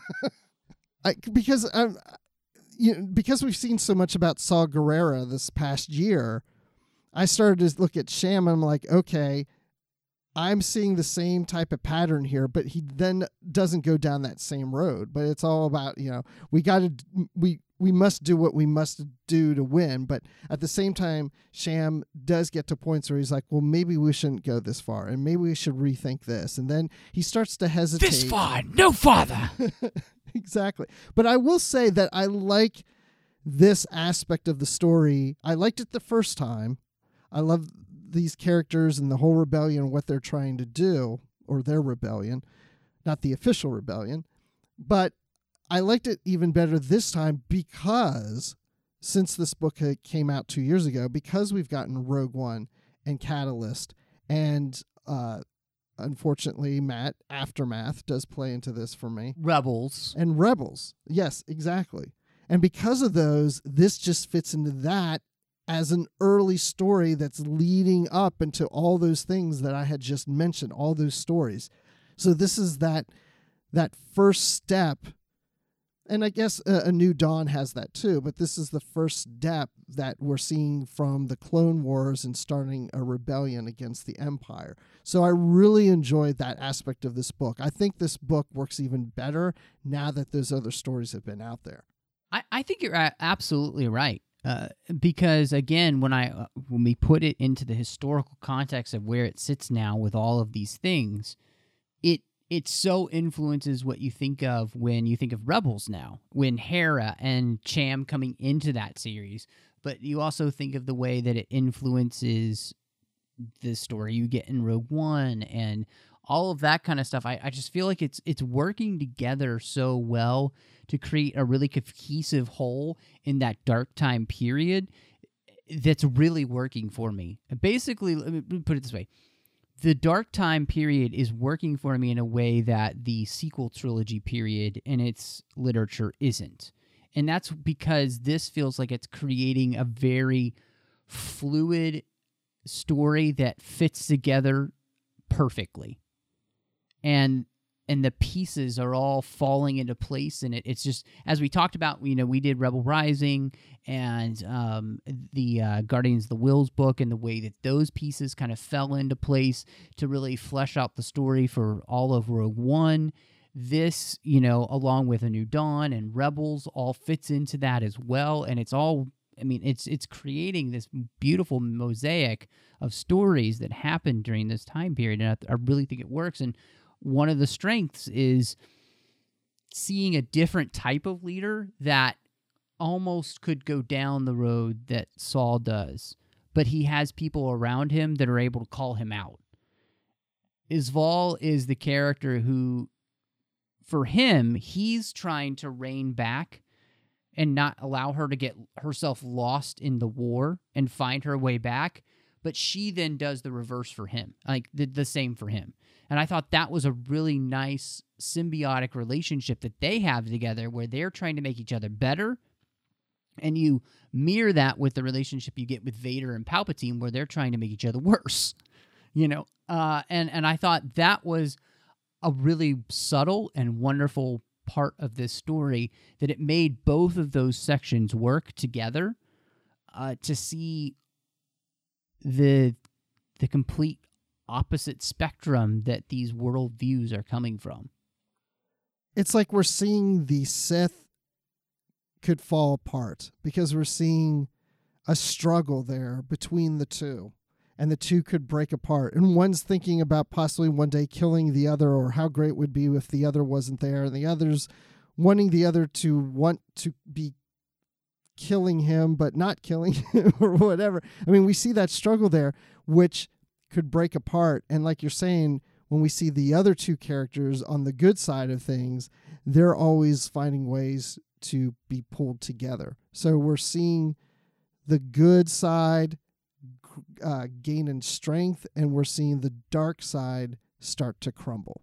I, because I'm, you know, because we've seen so much about Saw Gerrera this past year, I started to look at Cham and I'm like, okay, I'm seeing the same type of pattern here, but he then doesn't go down that same road. But it's all about, you know, we got to, we, we must do what we must do to win. But at the same time, Sham does get to points where he's like, well, maybe we shouldn't go this far, and maybe we should rethink this. And then he starts to hesitate. This far, no farther. Exactly. But I will say that I like this aspect of the story. I liked it the first time. I love these characters and the whole rebellion and what they're trying to do, or their rebellion, not the official rebellion. But I liked it even better this time because since this book came out two years ago, because we've gotten Rogue One and Catalyst, and uh, unfortunately, Matt, Aftermath does play into this for me. Rebels. And Rebels. Yes, exactly. And because of those, this just fits into that as an early story that's leading up into all those things that I had just mentioned, all those stories. So this is that that first step, and I guess a, a New Dawn has that too, but this is the first step that we're seeing from the Clone Wars and starting a rebellion against the Empire. So I really enjoyed that aspect of this book. I think this book works even better now that those other stories have been out there. I, I think you're a- absolutely right. Uh, because again, when I uh, when we put it into the historical context of where it sits now with all of these things, it it so influences what you think of when you think of Rebels now, when Hera and Cham coming into that series. But you also think of the way that it influences the story you get in Rogue One and all of that kind of stuff. I, I just feel like it's it's working together so well to create a really cohesive whole in that dark time period that's really working for me. Basically, let me put it this way. The dark time period is working for me in a way that the sequel trilogy period in its literature isn't. And that's because this feels like it's creating a very fluid story that fits together perfectly. And and the pieces are all falling into place, and it, it's just, as we talked about, you know, we did Rebel Rising and um, the uh, Guardians of the Whills book, and the way that those pieces kind of fell into place to really flesh out the story for all of Rogue One. This, you know, along with A New Dawn and Rebels, all fits into that as well, and it's all, I mean, it's it's creating this beautiful mosaic of stories that happened during this time period, and I, I really think it works. And one of the strengths is seeing a different type of leader that almost could go down the road that Saul does, but he has people around him that are able to call him out. Isval is the character who, for him, he's trying to rein back and not allow her to get herself lost in the war and find her way back, but she then does the reverse for him, like the, the same for him. And I thought that was a really nice symbiotic relationship that they have together where they're trying to make each other better. And you mirror that with the relationship you get with Vader and Palpatine where they're trying to make each other worse. You know, uh, and, and I thought that was a really subtle and wonderful part of this story, that it made both of those sections work together uh, to see the the complete opposite spectrum that these worldviews are coming from. It's like we're seeing the Sith could fall apart because we're seeing a struggle there between the two, and the two could break apart. And one's thinking about possibly one day killing the other, or how great it would be if the other wasn't there, and the other's wanting the other to want to be killing him but not killing him or whatever. I mean, we see that struggle there, which could break apart. And like you're saying, when we see the other two characters on the good side of things, they're always finding ways to be pulled together. So we're seeing the good side uh, gain in strength, and we're seeing the dark side start to crumble.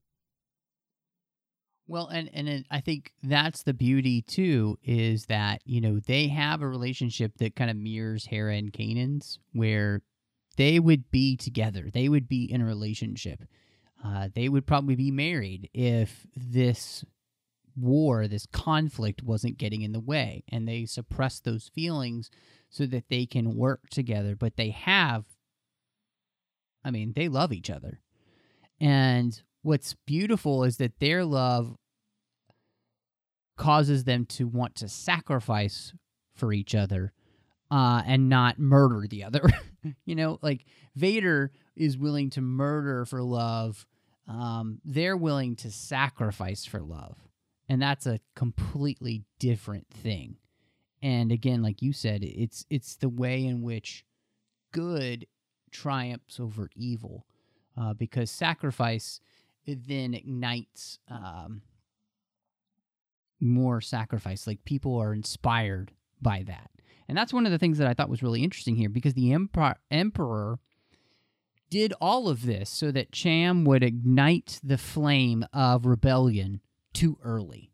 Well, and, and it, I think that's the beauty, too, is that, you know, they have a relationship that kind of mirrors Hera and Kanan's, where they would be together. They would be in a relationship. Uh, they would probably be married if this war, this conflict wasn't getting in the way, and they suppress those feelings so that they can work together. But they have, I mean, they love each other. And what's beautiful is that their love causes them to want to sacrifice for each other uh, and not murder the other. You know, like Vader is willing to murder for love. Um, they're willing to sacrifice for love. And that's a completely different thing. And again, like you said, it's it's the way in which good triumphs over evil, uh, because sacrifice then ignites um, more sacrifice. Like people are inspired by that. And that's one of the things that I thought was really interesting here, because the emperor, emperor did all of this so that Cham would ignite the flame of rebellion too early.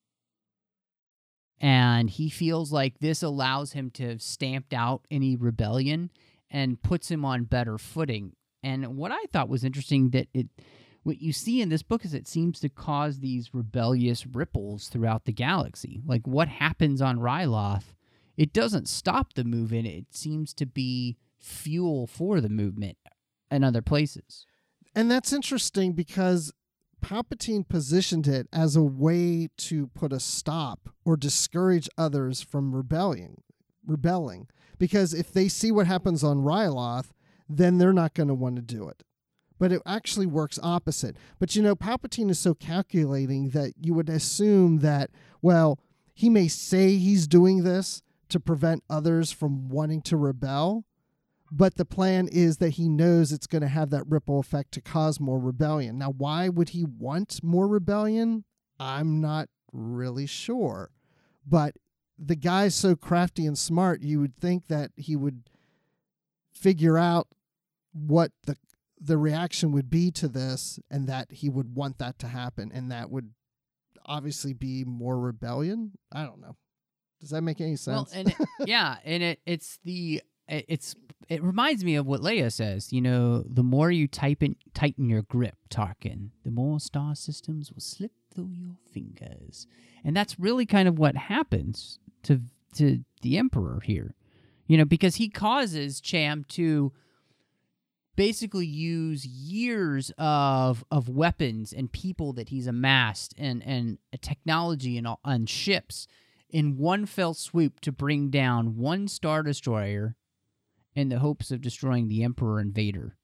And he feels like this allows him to have stamped out any rebellion and puts him on better footing. And what I thought was interesting, that it, what you see in this book is it seems to cause these rebellious ripples throughout the galaxy. Like what happens on Ryloth, it doesn't stop the movement. It seems to be fuel for the movement in other places. And that's interesting because Palpatine positioned it as a way to put a stop or discourage others from rebelling, rebelling. Because if they see what happens on Ryloth, then they're not going to want to do it. But it actually works opposite. But you know, Palpatine is so calculating that you would assume that, well, he may say he's doing this to prevent others from wanting to rebel, but the plan is that he knows it's going to have that ripple effect to cause more rebellion. Now, why would he want more rebellion? I'm not really sure. But the guy's so crafty and smart, you would think that he would figure out what the the reaction would be to this, and that he would want that to happen, and that would obviously be more rebellion. I don't know. Does that make any sense? Well, and it, yeah, and it it's the it, it's it reminds me of what Leia says. You know, the more you type in, tighten your grip, Tarkin, the more star systems will slip through your fingers, and that's really kind of what happens to to the Emperor here. You know, because he causes Cham to basically use years of of weapons and people that he's amassed and and technology and on ships in one fell swoop to bring down one Star Destroyer in the hopes of destroying the Emperor and Vader.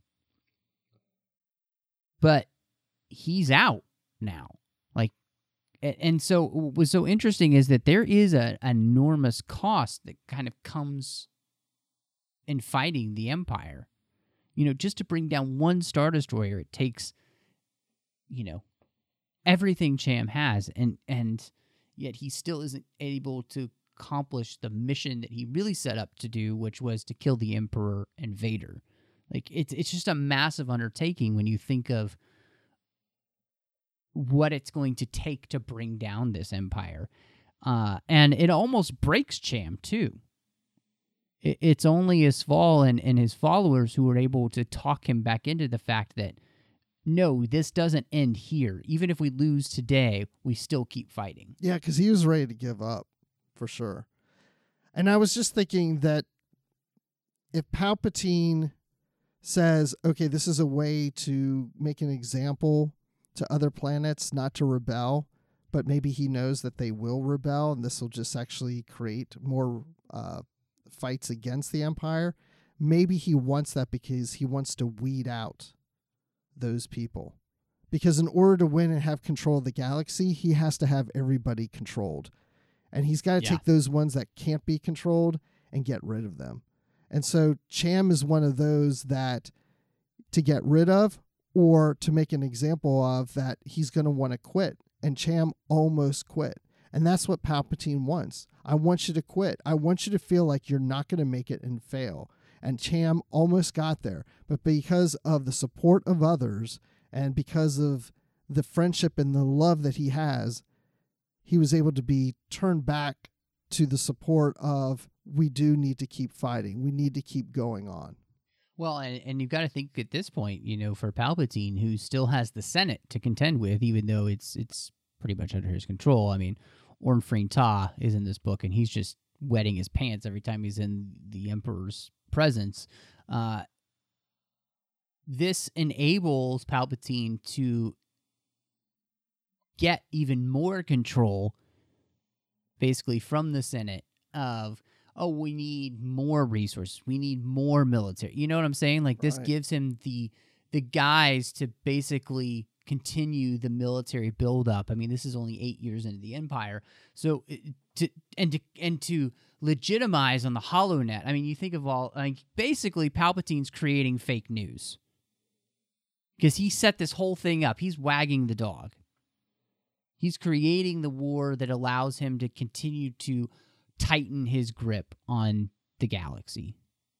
But he's out now. Like, and so what was so interesting is that there is a, an enormous cost that kind of comes in fighting the Empire. You know, just to bring down one Star Destroyer, it takes, you know, everything Cham has, and and yet he still isn't able to accomplish the mission that he really set up to do, which was to kill the Emperor and Vader. Like, it's it's just a massive undertaking when you think of what it's going to take to bring down this empire. Uh, and it almost breaks Cham, too. It, it's only Isval and, and his followers who are able to talk him back into the fact that, no, this doesn't end here. Even if we lose today, we still keep fighting. Yeah, because he was ready to give up, for sure. And I was just thinking that if Palpatine says, okay, this is a way to make an example to other planets not to rebel, but maybe he knows that they will rebel, and this will just actually create more uh, fights against the Empire. Maybe he wants that because he wants to weed out those people. Because in order to win and have control of the galaxy, he has to have everybody controlled. And he's got to Yeah. take those ones that can't be controlled and get rid of them. And so Cham is one of those that to get rid of or to make an example of that he's going to want to quit. And Cham almost quit. And that's what Palpatine wants. I want you to quit. I want you to feel like you're not going to make it and fail. And Cham almost got there. But because of the support of others and because of the friendship and the love that he has, he was able to be turned back to the support of, we do need to keep fighting. We need to keep going on. Well, and, and you've got to think at this point, you know, for Palpatine, who still has the Senate to contend with, even though it's it's pretty much under his control. I mean, Orn Freen Ta is in this book, and he's just wetting his pants every time he's in the Emperor's presence. Uh, this enables Palpatine to get even more control, basically, from the Senate of, oh, we need more resources. We need more military. You know what I'm saying? Like, this Right. gives him the the guys to basically continue the military buildup. I mean, this is only eight years into the Empire. So, it- to and to and to legitimize on the HoloNet, I mean, you think of all, like, basically, Palpatine's creating fake news. Because he set this whole thing up. He's wagging the dog. He's creating the war that allows him to continue to tighten his grip on the galaxy.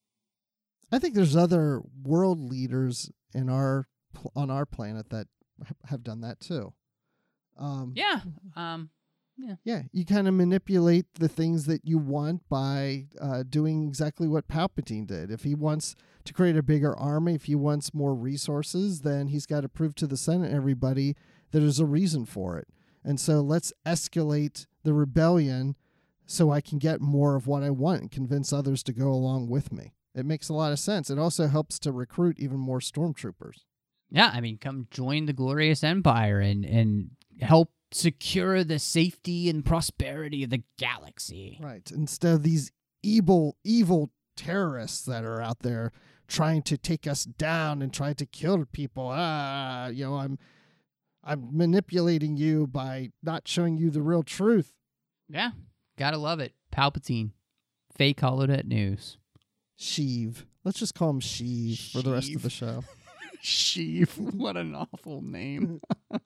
I think there's other world leaders in our pl- on our planet that ha- have done that too. Um, Yeah. Um. yeah, you kind of manipulate the things that you want by uh, doing exactly what Palpatine did. If he wants to create a bigger army, if he wants more resources, then he's got to prove to the Senate and everybody that there's a reason for it. And so let's escalate the rebellion so I can get more of what I want and convince others to go along with me. It makes a lot of sense. It also helps to recruit even more stormtroopers. Yeah. I mean, come join the glorious Empire and and help secure the safety and prosperity of the galaxy. Right. Instead of these evil, evil terrorists that are out there trying to take us down and trying to kill people. Ah, you know, I'm I'm manipulating you by not showing you the real truth. Yeah. Gotta love it. Palpatine. Fake holonet news. Sheev. Let's just call him Sheev for the rest of Sheev. the show. Sheev. What an awful name.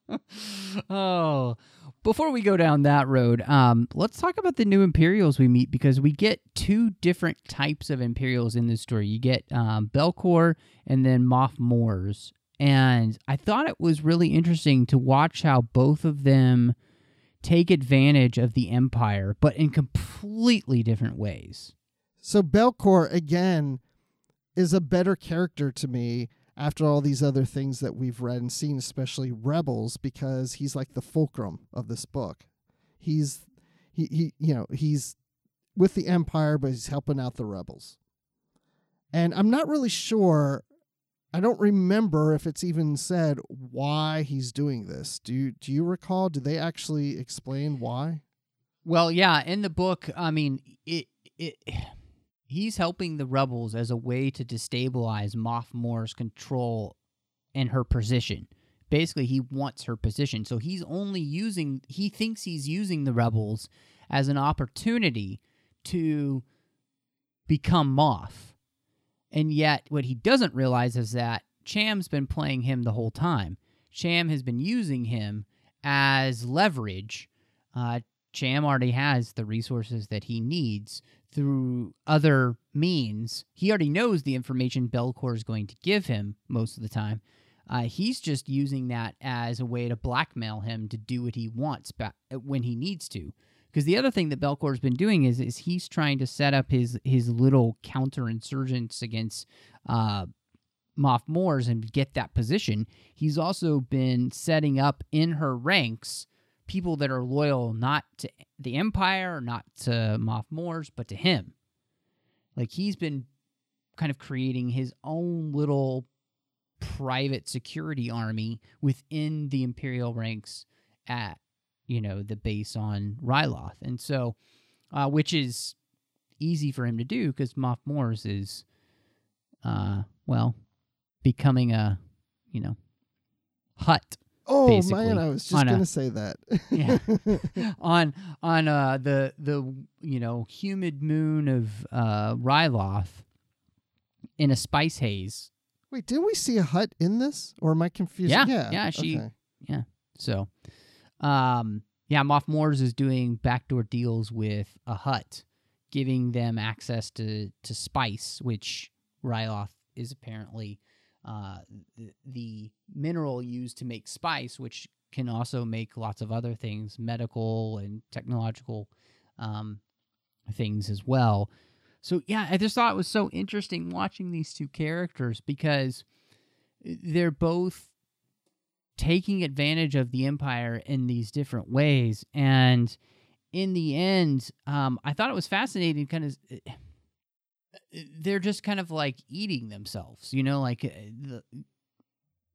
Oh, before we go down that road, um, let's talk about the new Imperials we meet, because we get two different types of Imperials in this story. You get um, Belcor and then Moff Moors. And I thought it was really interesting to watch how both of them take advantage of the Empire, but in completely different ways. So Belcor, again, is a better character to me after all these other things that we've read and seen, especially Rebels, because he's like the fulcrum of this book. He's, he, he you know, he's with the Empire, but he's helping out the Rebels. And I'm not really sure, I don't remember if it's even said why he's doing this. Do you, do you recall? Did they actually explain why? Well, yeah, in the book, I mean, it it he's helping the rebels as a way to destabilize Moff Moore's control and her position. Basically, he wants her position. So he's only using, he thinks he's using the rebels as an opportunity to become Moff. And yet, what he doesn't realize is that Cham's been playing him the whole time. Cham has been using him as leverage. Uh, Cham already has the resources that he needs through other means. He already knows the information Belcor is going to give him most of the time. Uh, he's just using that as a way to blackmail him to do what he wants ba- when he needs to. Because the other thing that Belcor's been doing is is he's trying to set up his his little counterinsurgents against uh, Moff Moors and get that position. He's also been setting up in her ranks people that are loyal not to the Empire, not to Moff Moors, but to him. Like, he's been kind of creating his own little private security army within the Imperial ranks at, you know, the base on Ryloth. And so, uh, which is easy for him to do because Moff Moors is, uh, well, becoming a, you know, hut. Oh, Basically, man, I was just on a- going to say that. Yeah. on on uh, the the you know humid moon of uh, Ryloth in a spice haze. Wait, didn't we see a hut in this? Or am I confused? Yeah, yeah, yeah, she- okay. Yeah. So, um, yeah, Moff Moors is doing backdoor deals with a hut, giving them access to to spice, which Ryloth is apparently uh, the, the mineral used to make spice, which can also make lots of other things, medical and technological um, things as well. So, yeah, I just thought it was so interesting watching these two characters because they're both taking advantage of the Empire in these different ways. And in the end, um, I thought it was fascinating kind of... They're just kind of like eating themselves, you know, like uh, the,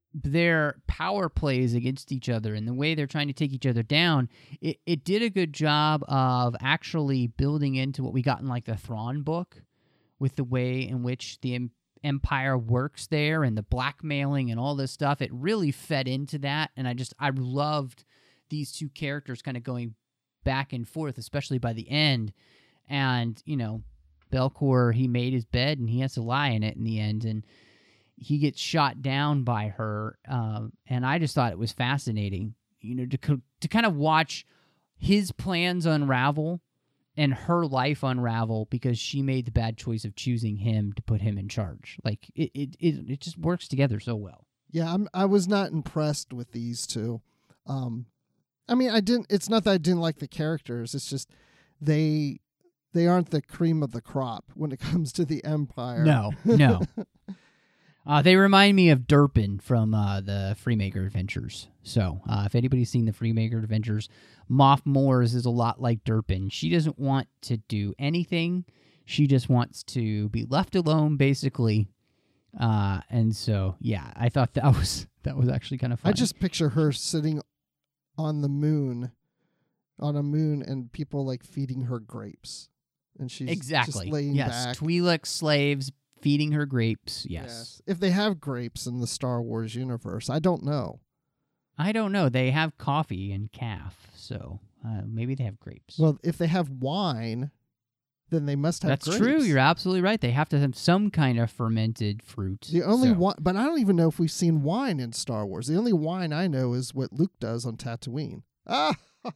their power plays against each other and the way they're trying to take each other down, it, it did a good job of actually building into what we got in like the Thrawn book with the way in which the em- Empire works there and the blackmailing and all this stuff. It really fed into that, and I just I loved these two characters kind of going back and forth, especially by the end. And, you know, Belcor, he made his bed and he has to lie in it in the end, and he gets shot down by her, um, and I just thought it was fascinating, you know, to co- to kind of watch his plans unravel and her life unravel because she made the bad choice of choosing him to put him in charge. Like, it it, it, it just works together so well. Yeah, I'm, I was not impressed with these two. Um, I mean, I didn't. It's not that I didn't like the characters. It's just they they aren't the cream of the crop when it comes to the Empire. No, no. Uh, they remind me of Durpin from uh, the Freemaker Adventures. So, uh, if anybody's seen the Freemaker Adventures, Moff Moores is a lot like Durpin. She doesn't want to do anything. She just wants to be left alone, basically. Uh, and so, yeah, I thought that was that was actually kind of fun. I just picture her sitting on the moon, on a moon, and people like feeding her grapes, and she's exactly just laying yes, back. Twi'lek slaves feeding her grapes. Yes. Yes. If they have grapes in the Star Wars universe, I don't know. I don't know. They have coffee and calf, so uh, maybe they have grapes. Well, if they have wine, then they must have That's grapes. true. You're absolutely right. They have to have some kind of fermented fruit. The only so. wine, but I don't even know if we've seen wine in Star Wars. The only wine I know is what Luke does on Tatooine. Ah.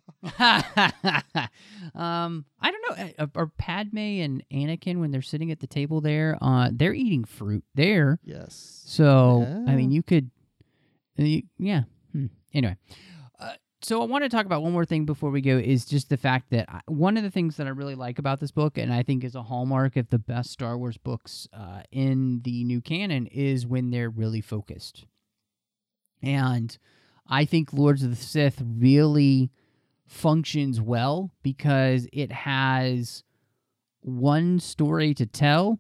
um, I don't know. Are, are Padme and Anakin, when they're sitting at the table there, uh, they're eating fruit there. Yes. So Yeah. I mean, you could, uh, you, yeah. Hmm. Anyway, uh, so I want to talk about one more thing before we go. Is just the fact that I, one of the things that I really like about this book, and I think is a hallmark of the best Star Wars books uh, in the new canon, is when they're really focused. And I think Lords of the Sith really functions well because it has one story to tell,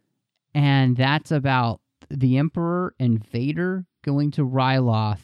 and that's about the Emperor and Vader going to Ryloth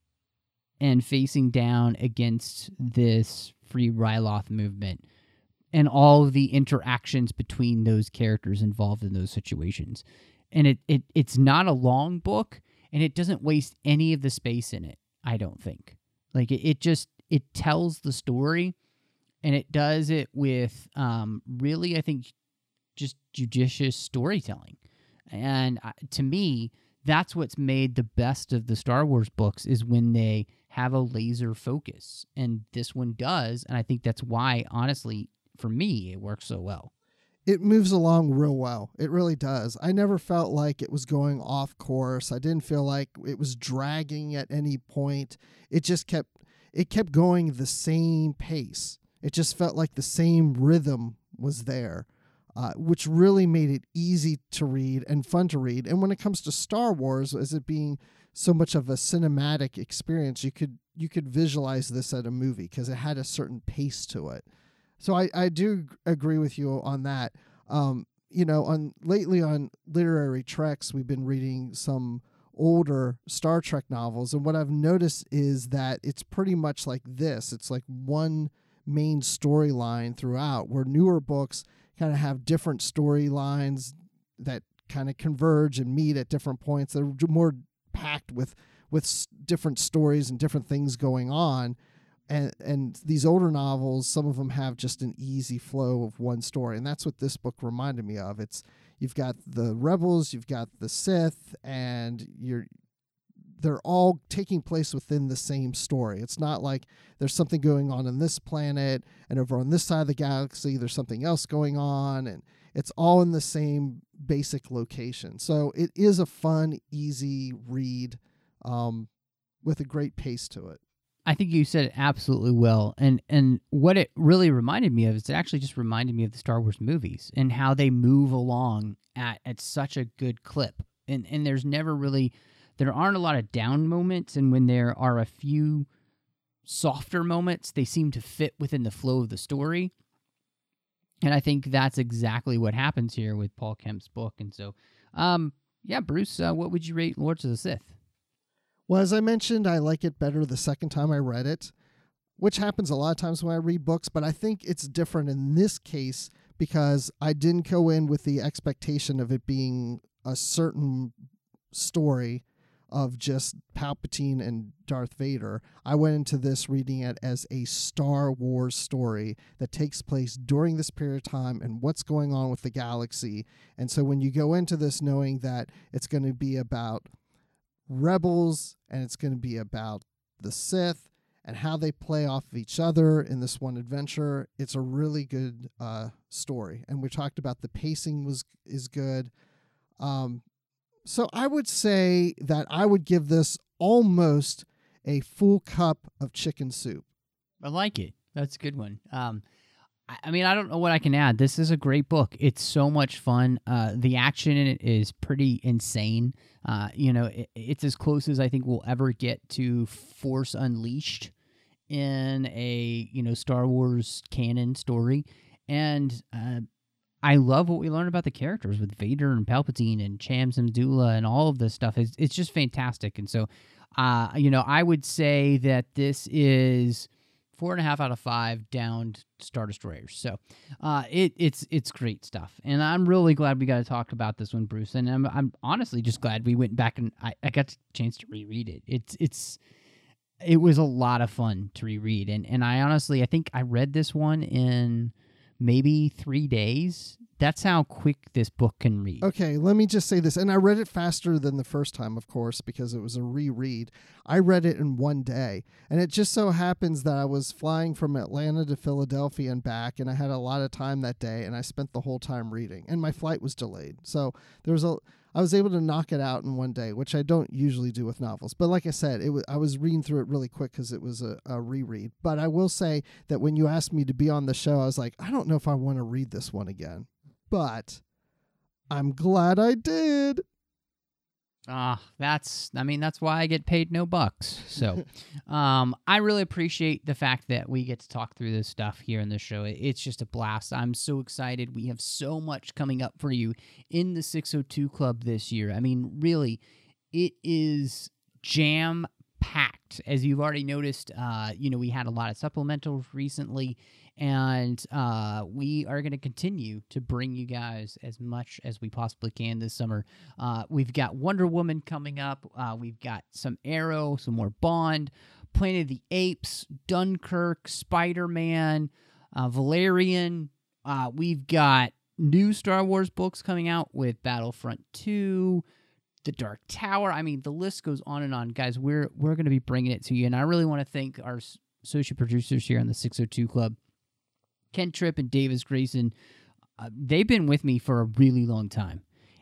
and facing down against this Free Ryloth movement and all of the interactions between those characters involved in those situations. And it, it it's not a long book, and it doesn't waste any of the space in it, I don't think. Like, it, it just, it tells the story, and it does it with um, really, I think, just judicious storytelling. And uh, to me, that's what's made the best of the Star Wars books, is when they have a laser focus. And this one does, and I think that's why, honestly, for me, it works so well. It moves along real well. It really does. I never felt like it was going off course. I didn't feel like it was dragging at any point. It just kept it kept going the same pace. It just felt like the same rhythm was there, uh, which really made it easy to read and fun to read. And when it comes to Star Wars, as it being so much of a cinematic experience, you could you could visualize this at a movie because it had a certain pace to it. So I, I do agree with you on that. Um, you know, on lately on Literary Treks, we've been reading some older Star Trek novels, and what I've noticed is that it's pretty much like this. It's like one main storyline throughout, where newer books kind of have different storylines that kind of converge and meet at different points. They're more packed with with different stories and different things going on. And and these older novels, some of them have just an easy flow of one story, and that's what this book reminded me of. It's you've got the rebels, you've got the Sith, and you're they're all taking place within the same story. It's not like there's something going on on this planet, and over on this side of the galaxy there's something else going on, and it's all in the same basic location. So it is a fun, easy read um, with a great pace to it. I think you said it absolutely well. And and what it really reminded me of is it actually just reminded me of the Star Wars movies and how they move along at, at such a good clip. And and there's never really, there aren't a lot of down moments. And when there are a few softer moments, they seem to fit within the flow of the story. And I think that's exactly what happens here with Paul Kemp's book. And so, um, yeah, Bruce, uh, what would you rate Lords of the Sith? Well, as I mentioned, I like it better the second time I read it, which happens a lot of times when I read books, but I think it's different in this case because I didn't go in with the expectation of it being a certain story of just Palpatine and Darth Vader. I went into this reading it as a Star Wars story that takes place during this period of time and what's going on with the galaxy. And so when you go into this knowing that it's going to be about Rebels and it's going to be about the Sith and how they play off of each other in this one adventure, it's a really good uh, story. And we talked about the pacing was is good. Um, So I would say that I would give this almost a full cup of chicken soup. I like it. That's a good one. Um, I, I mean, I don't know what I can add. This is a great book. It's so much fun. Uh, the action in it is pretty insane. Uh, you know, it, it's as close as I think we'll ever get to Force Unleashed in a, you know, Star Wars canon story. And uh, I love what we learn about the characters with Vader and Palpatine and Cham Syndulla and all of this stuff. It's, it's just fantastic. And so, uh, you know, I would say that this is four and a half out of five downed Star Destroyers. So uh, it, it's it's great stuff. And I'm really glad we got to talk about this one, Bruce. And I'm I'm honestly just glad we went back and I, I got a chance to reread it. It's it's it was a lot of fun to reread. And, and I honestly, I think I read this one in maybe three days. That's how quick this book can read. Okay, let me just say this. And I read it faster than the first time, of course, because it was a reread. I read it in one day. And it just so happens that I was flying from Atlanta to Philadelphia and back, and I had a lot of time that day, and I spent the whole time reading. And my flight was delayed. So there was a... I was able to knock it out in one day, which I don't usually do with novels. But like I said, it was, I was reading through it really quick because it was a, a reread. But I will say that when you asked me to be on the show, I was like, I don't know if I want to read this one again. But I'm glad I did. Ah, uh, that's, I mean, that's why I get paid no bucks. So um, I really appreciate the fact that we get to talk through this stuff here in the show. It's just a blast. I'm so excited. We have so much coming up for you in the six oh two Club this year. I mean, really, it is jam-packed. As you've already noticed, uh, you know, we had a lot of supplementals recently, and uh, we are going to continue to bring you guys as much as we possibly can this summer. Uh, we've got Wonder Woman coming up. Uh, we've got some Arrow, some more Bond, Planet of the Apes, Dunkirk, Spider-Man, uh, Valerian. Uh, we've got new Star Wars books coming out with Battlefront two, The Dark Tower. I mean, the list goes on and on. Guys, we're, we're going to be bringing it to you, and I really want to thank our associate producers here on the six oh two Club, Ken Tripp and Davis Grayson. Uh, they've been with me for a really long time.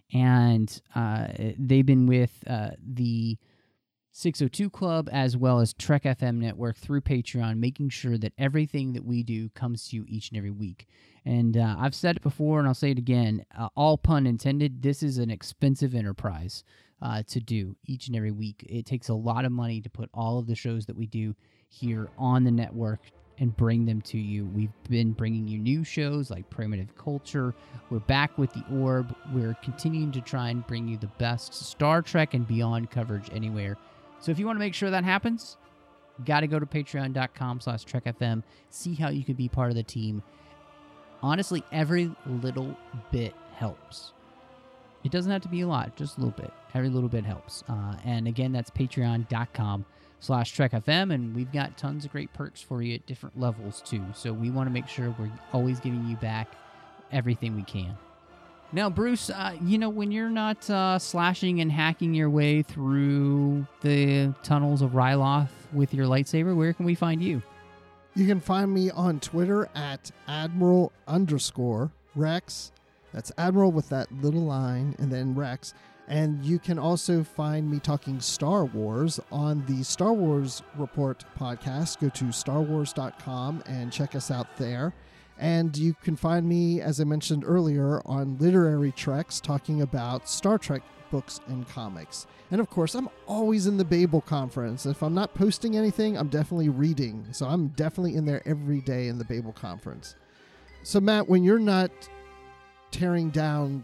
And uh, they've been with uh, the six oh two Club as well as Trek F M Network through Patreon, making sure that everything that we do comes to you each and every week. And uh, I've said it before, and I'll say it again, uh, all pun intended, this is an expensive enterprise uh, to do each and every week. It takes a lot of money to put all of the shows that we do here on the network and bring them to you. We've been bringing you new shows like Primitive Culture. We're back with The Orb. We're continuing to try and bring you the best Star Trek and beyond coverage anywhere. So if you want to make sure that happens, you got to go to patreon.com slash trekfm, see how you can be part of the team. Honestly, every little bit helps. It doesn't have to be a lot, just a little bit. Every little bit helps. Uh, and again, that's patreon.com slash trekfm, and we've got tons of great perks for you at different levels too. So we want to make sure we're always giving you back everything we can. Now, Bruce, uh, you know, when you're not uh, slashing and hacking your way through the tunnels of Ryloth with your lightsaber, where can we find you? You can find me on Twitter at Admiral underscore Rex. That's Admiral with that little line and then Rex. And you can also find me talking Star Wars on the Star Wars Report podcast. Go to star wars dot com and check us out there. And you can find me, as I mentioned earlier, on Literary Treks talking about Star Trek books and comics. And of course, I'm always in the Babel Conference. If I'm not posting anything, I'm definitely reading. So I'm definitely in there every day in the Babel Conference. So Matt, when you're not tearing down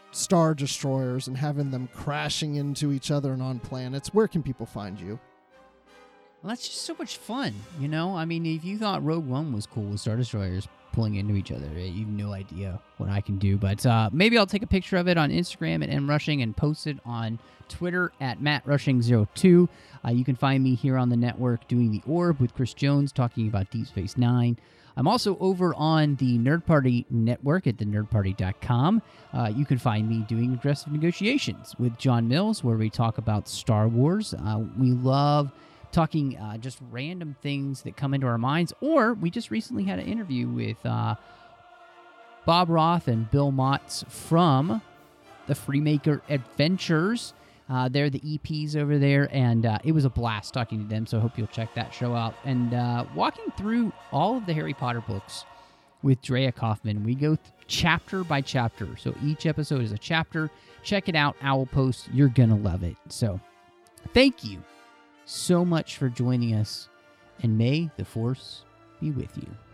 Star Destroyers and having them crashing into each other and on planets. Where can people find you? Well, that's just so much fun, you know? I mean, if you thought Rogue One was cool with Star Destroyers pulling into each other, you have no idea what I can do. But uh, maybe I'll take a picture of it on Instagram at mrushing and post it on Twitter at matt rushing zero two. Uh, you can find me here on the network doing The Orb with Chris Jones, talking about Deep Space Nine. I'm also over on the Nerd Party Network at the nerd party dot com. Uh, you can find me doing Aggressive Negotiations with John Mills, where we talk about Star Wars. Uh, we love talking uh, just random things that come into our minds. Or we just recently had an interview with uh, Bob Roth and Bill Motz from the Freemaker Adventures. Uh, they're the E Ps over there, and uh, it was a blast talking to them, so I hope you'll check that show out. And uh, walking through all of the Harry Potter books with Drea Kaufman, we go th- chapter by chapter. So each episode is a chapter. Check it out, Owl Post. You're going to love it. So thank you so much for joining us, and may the Force be with you.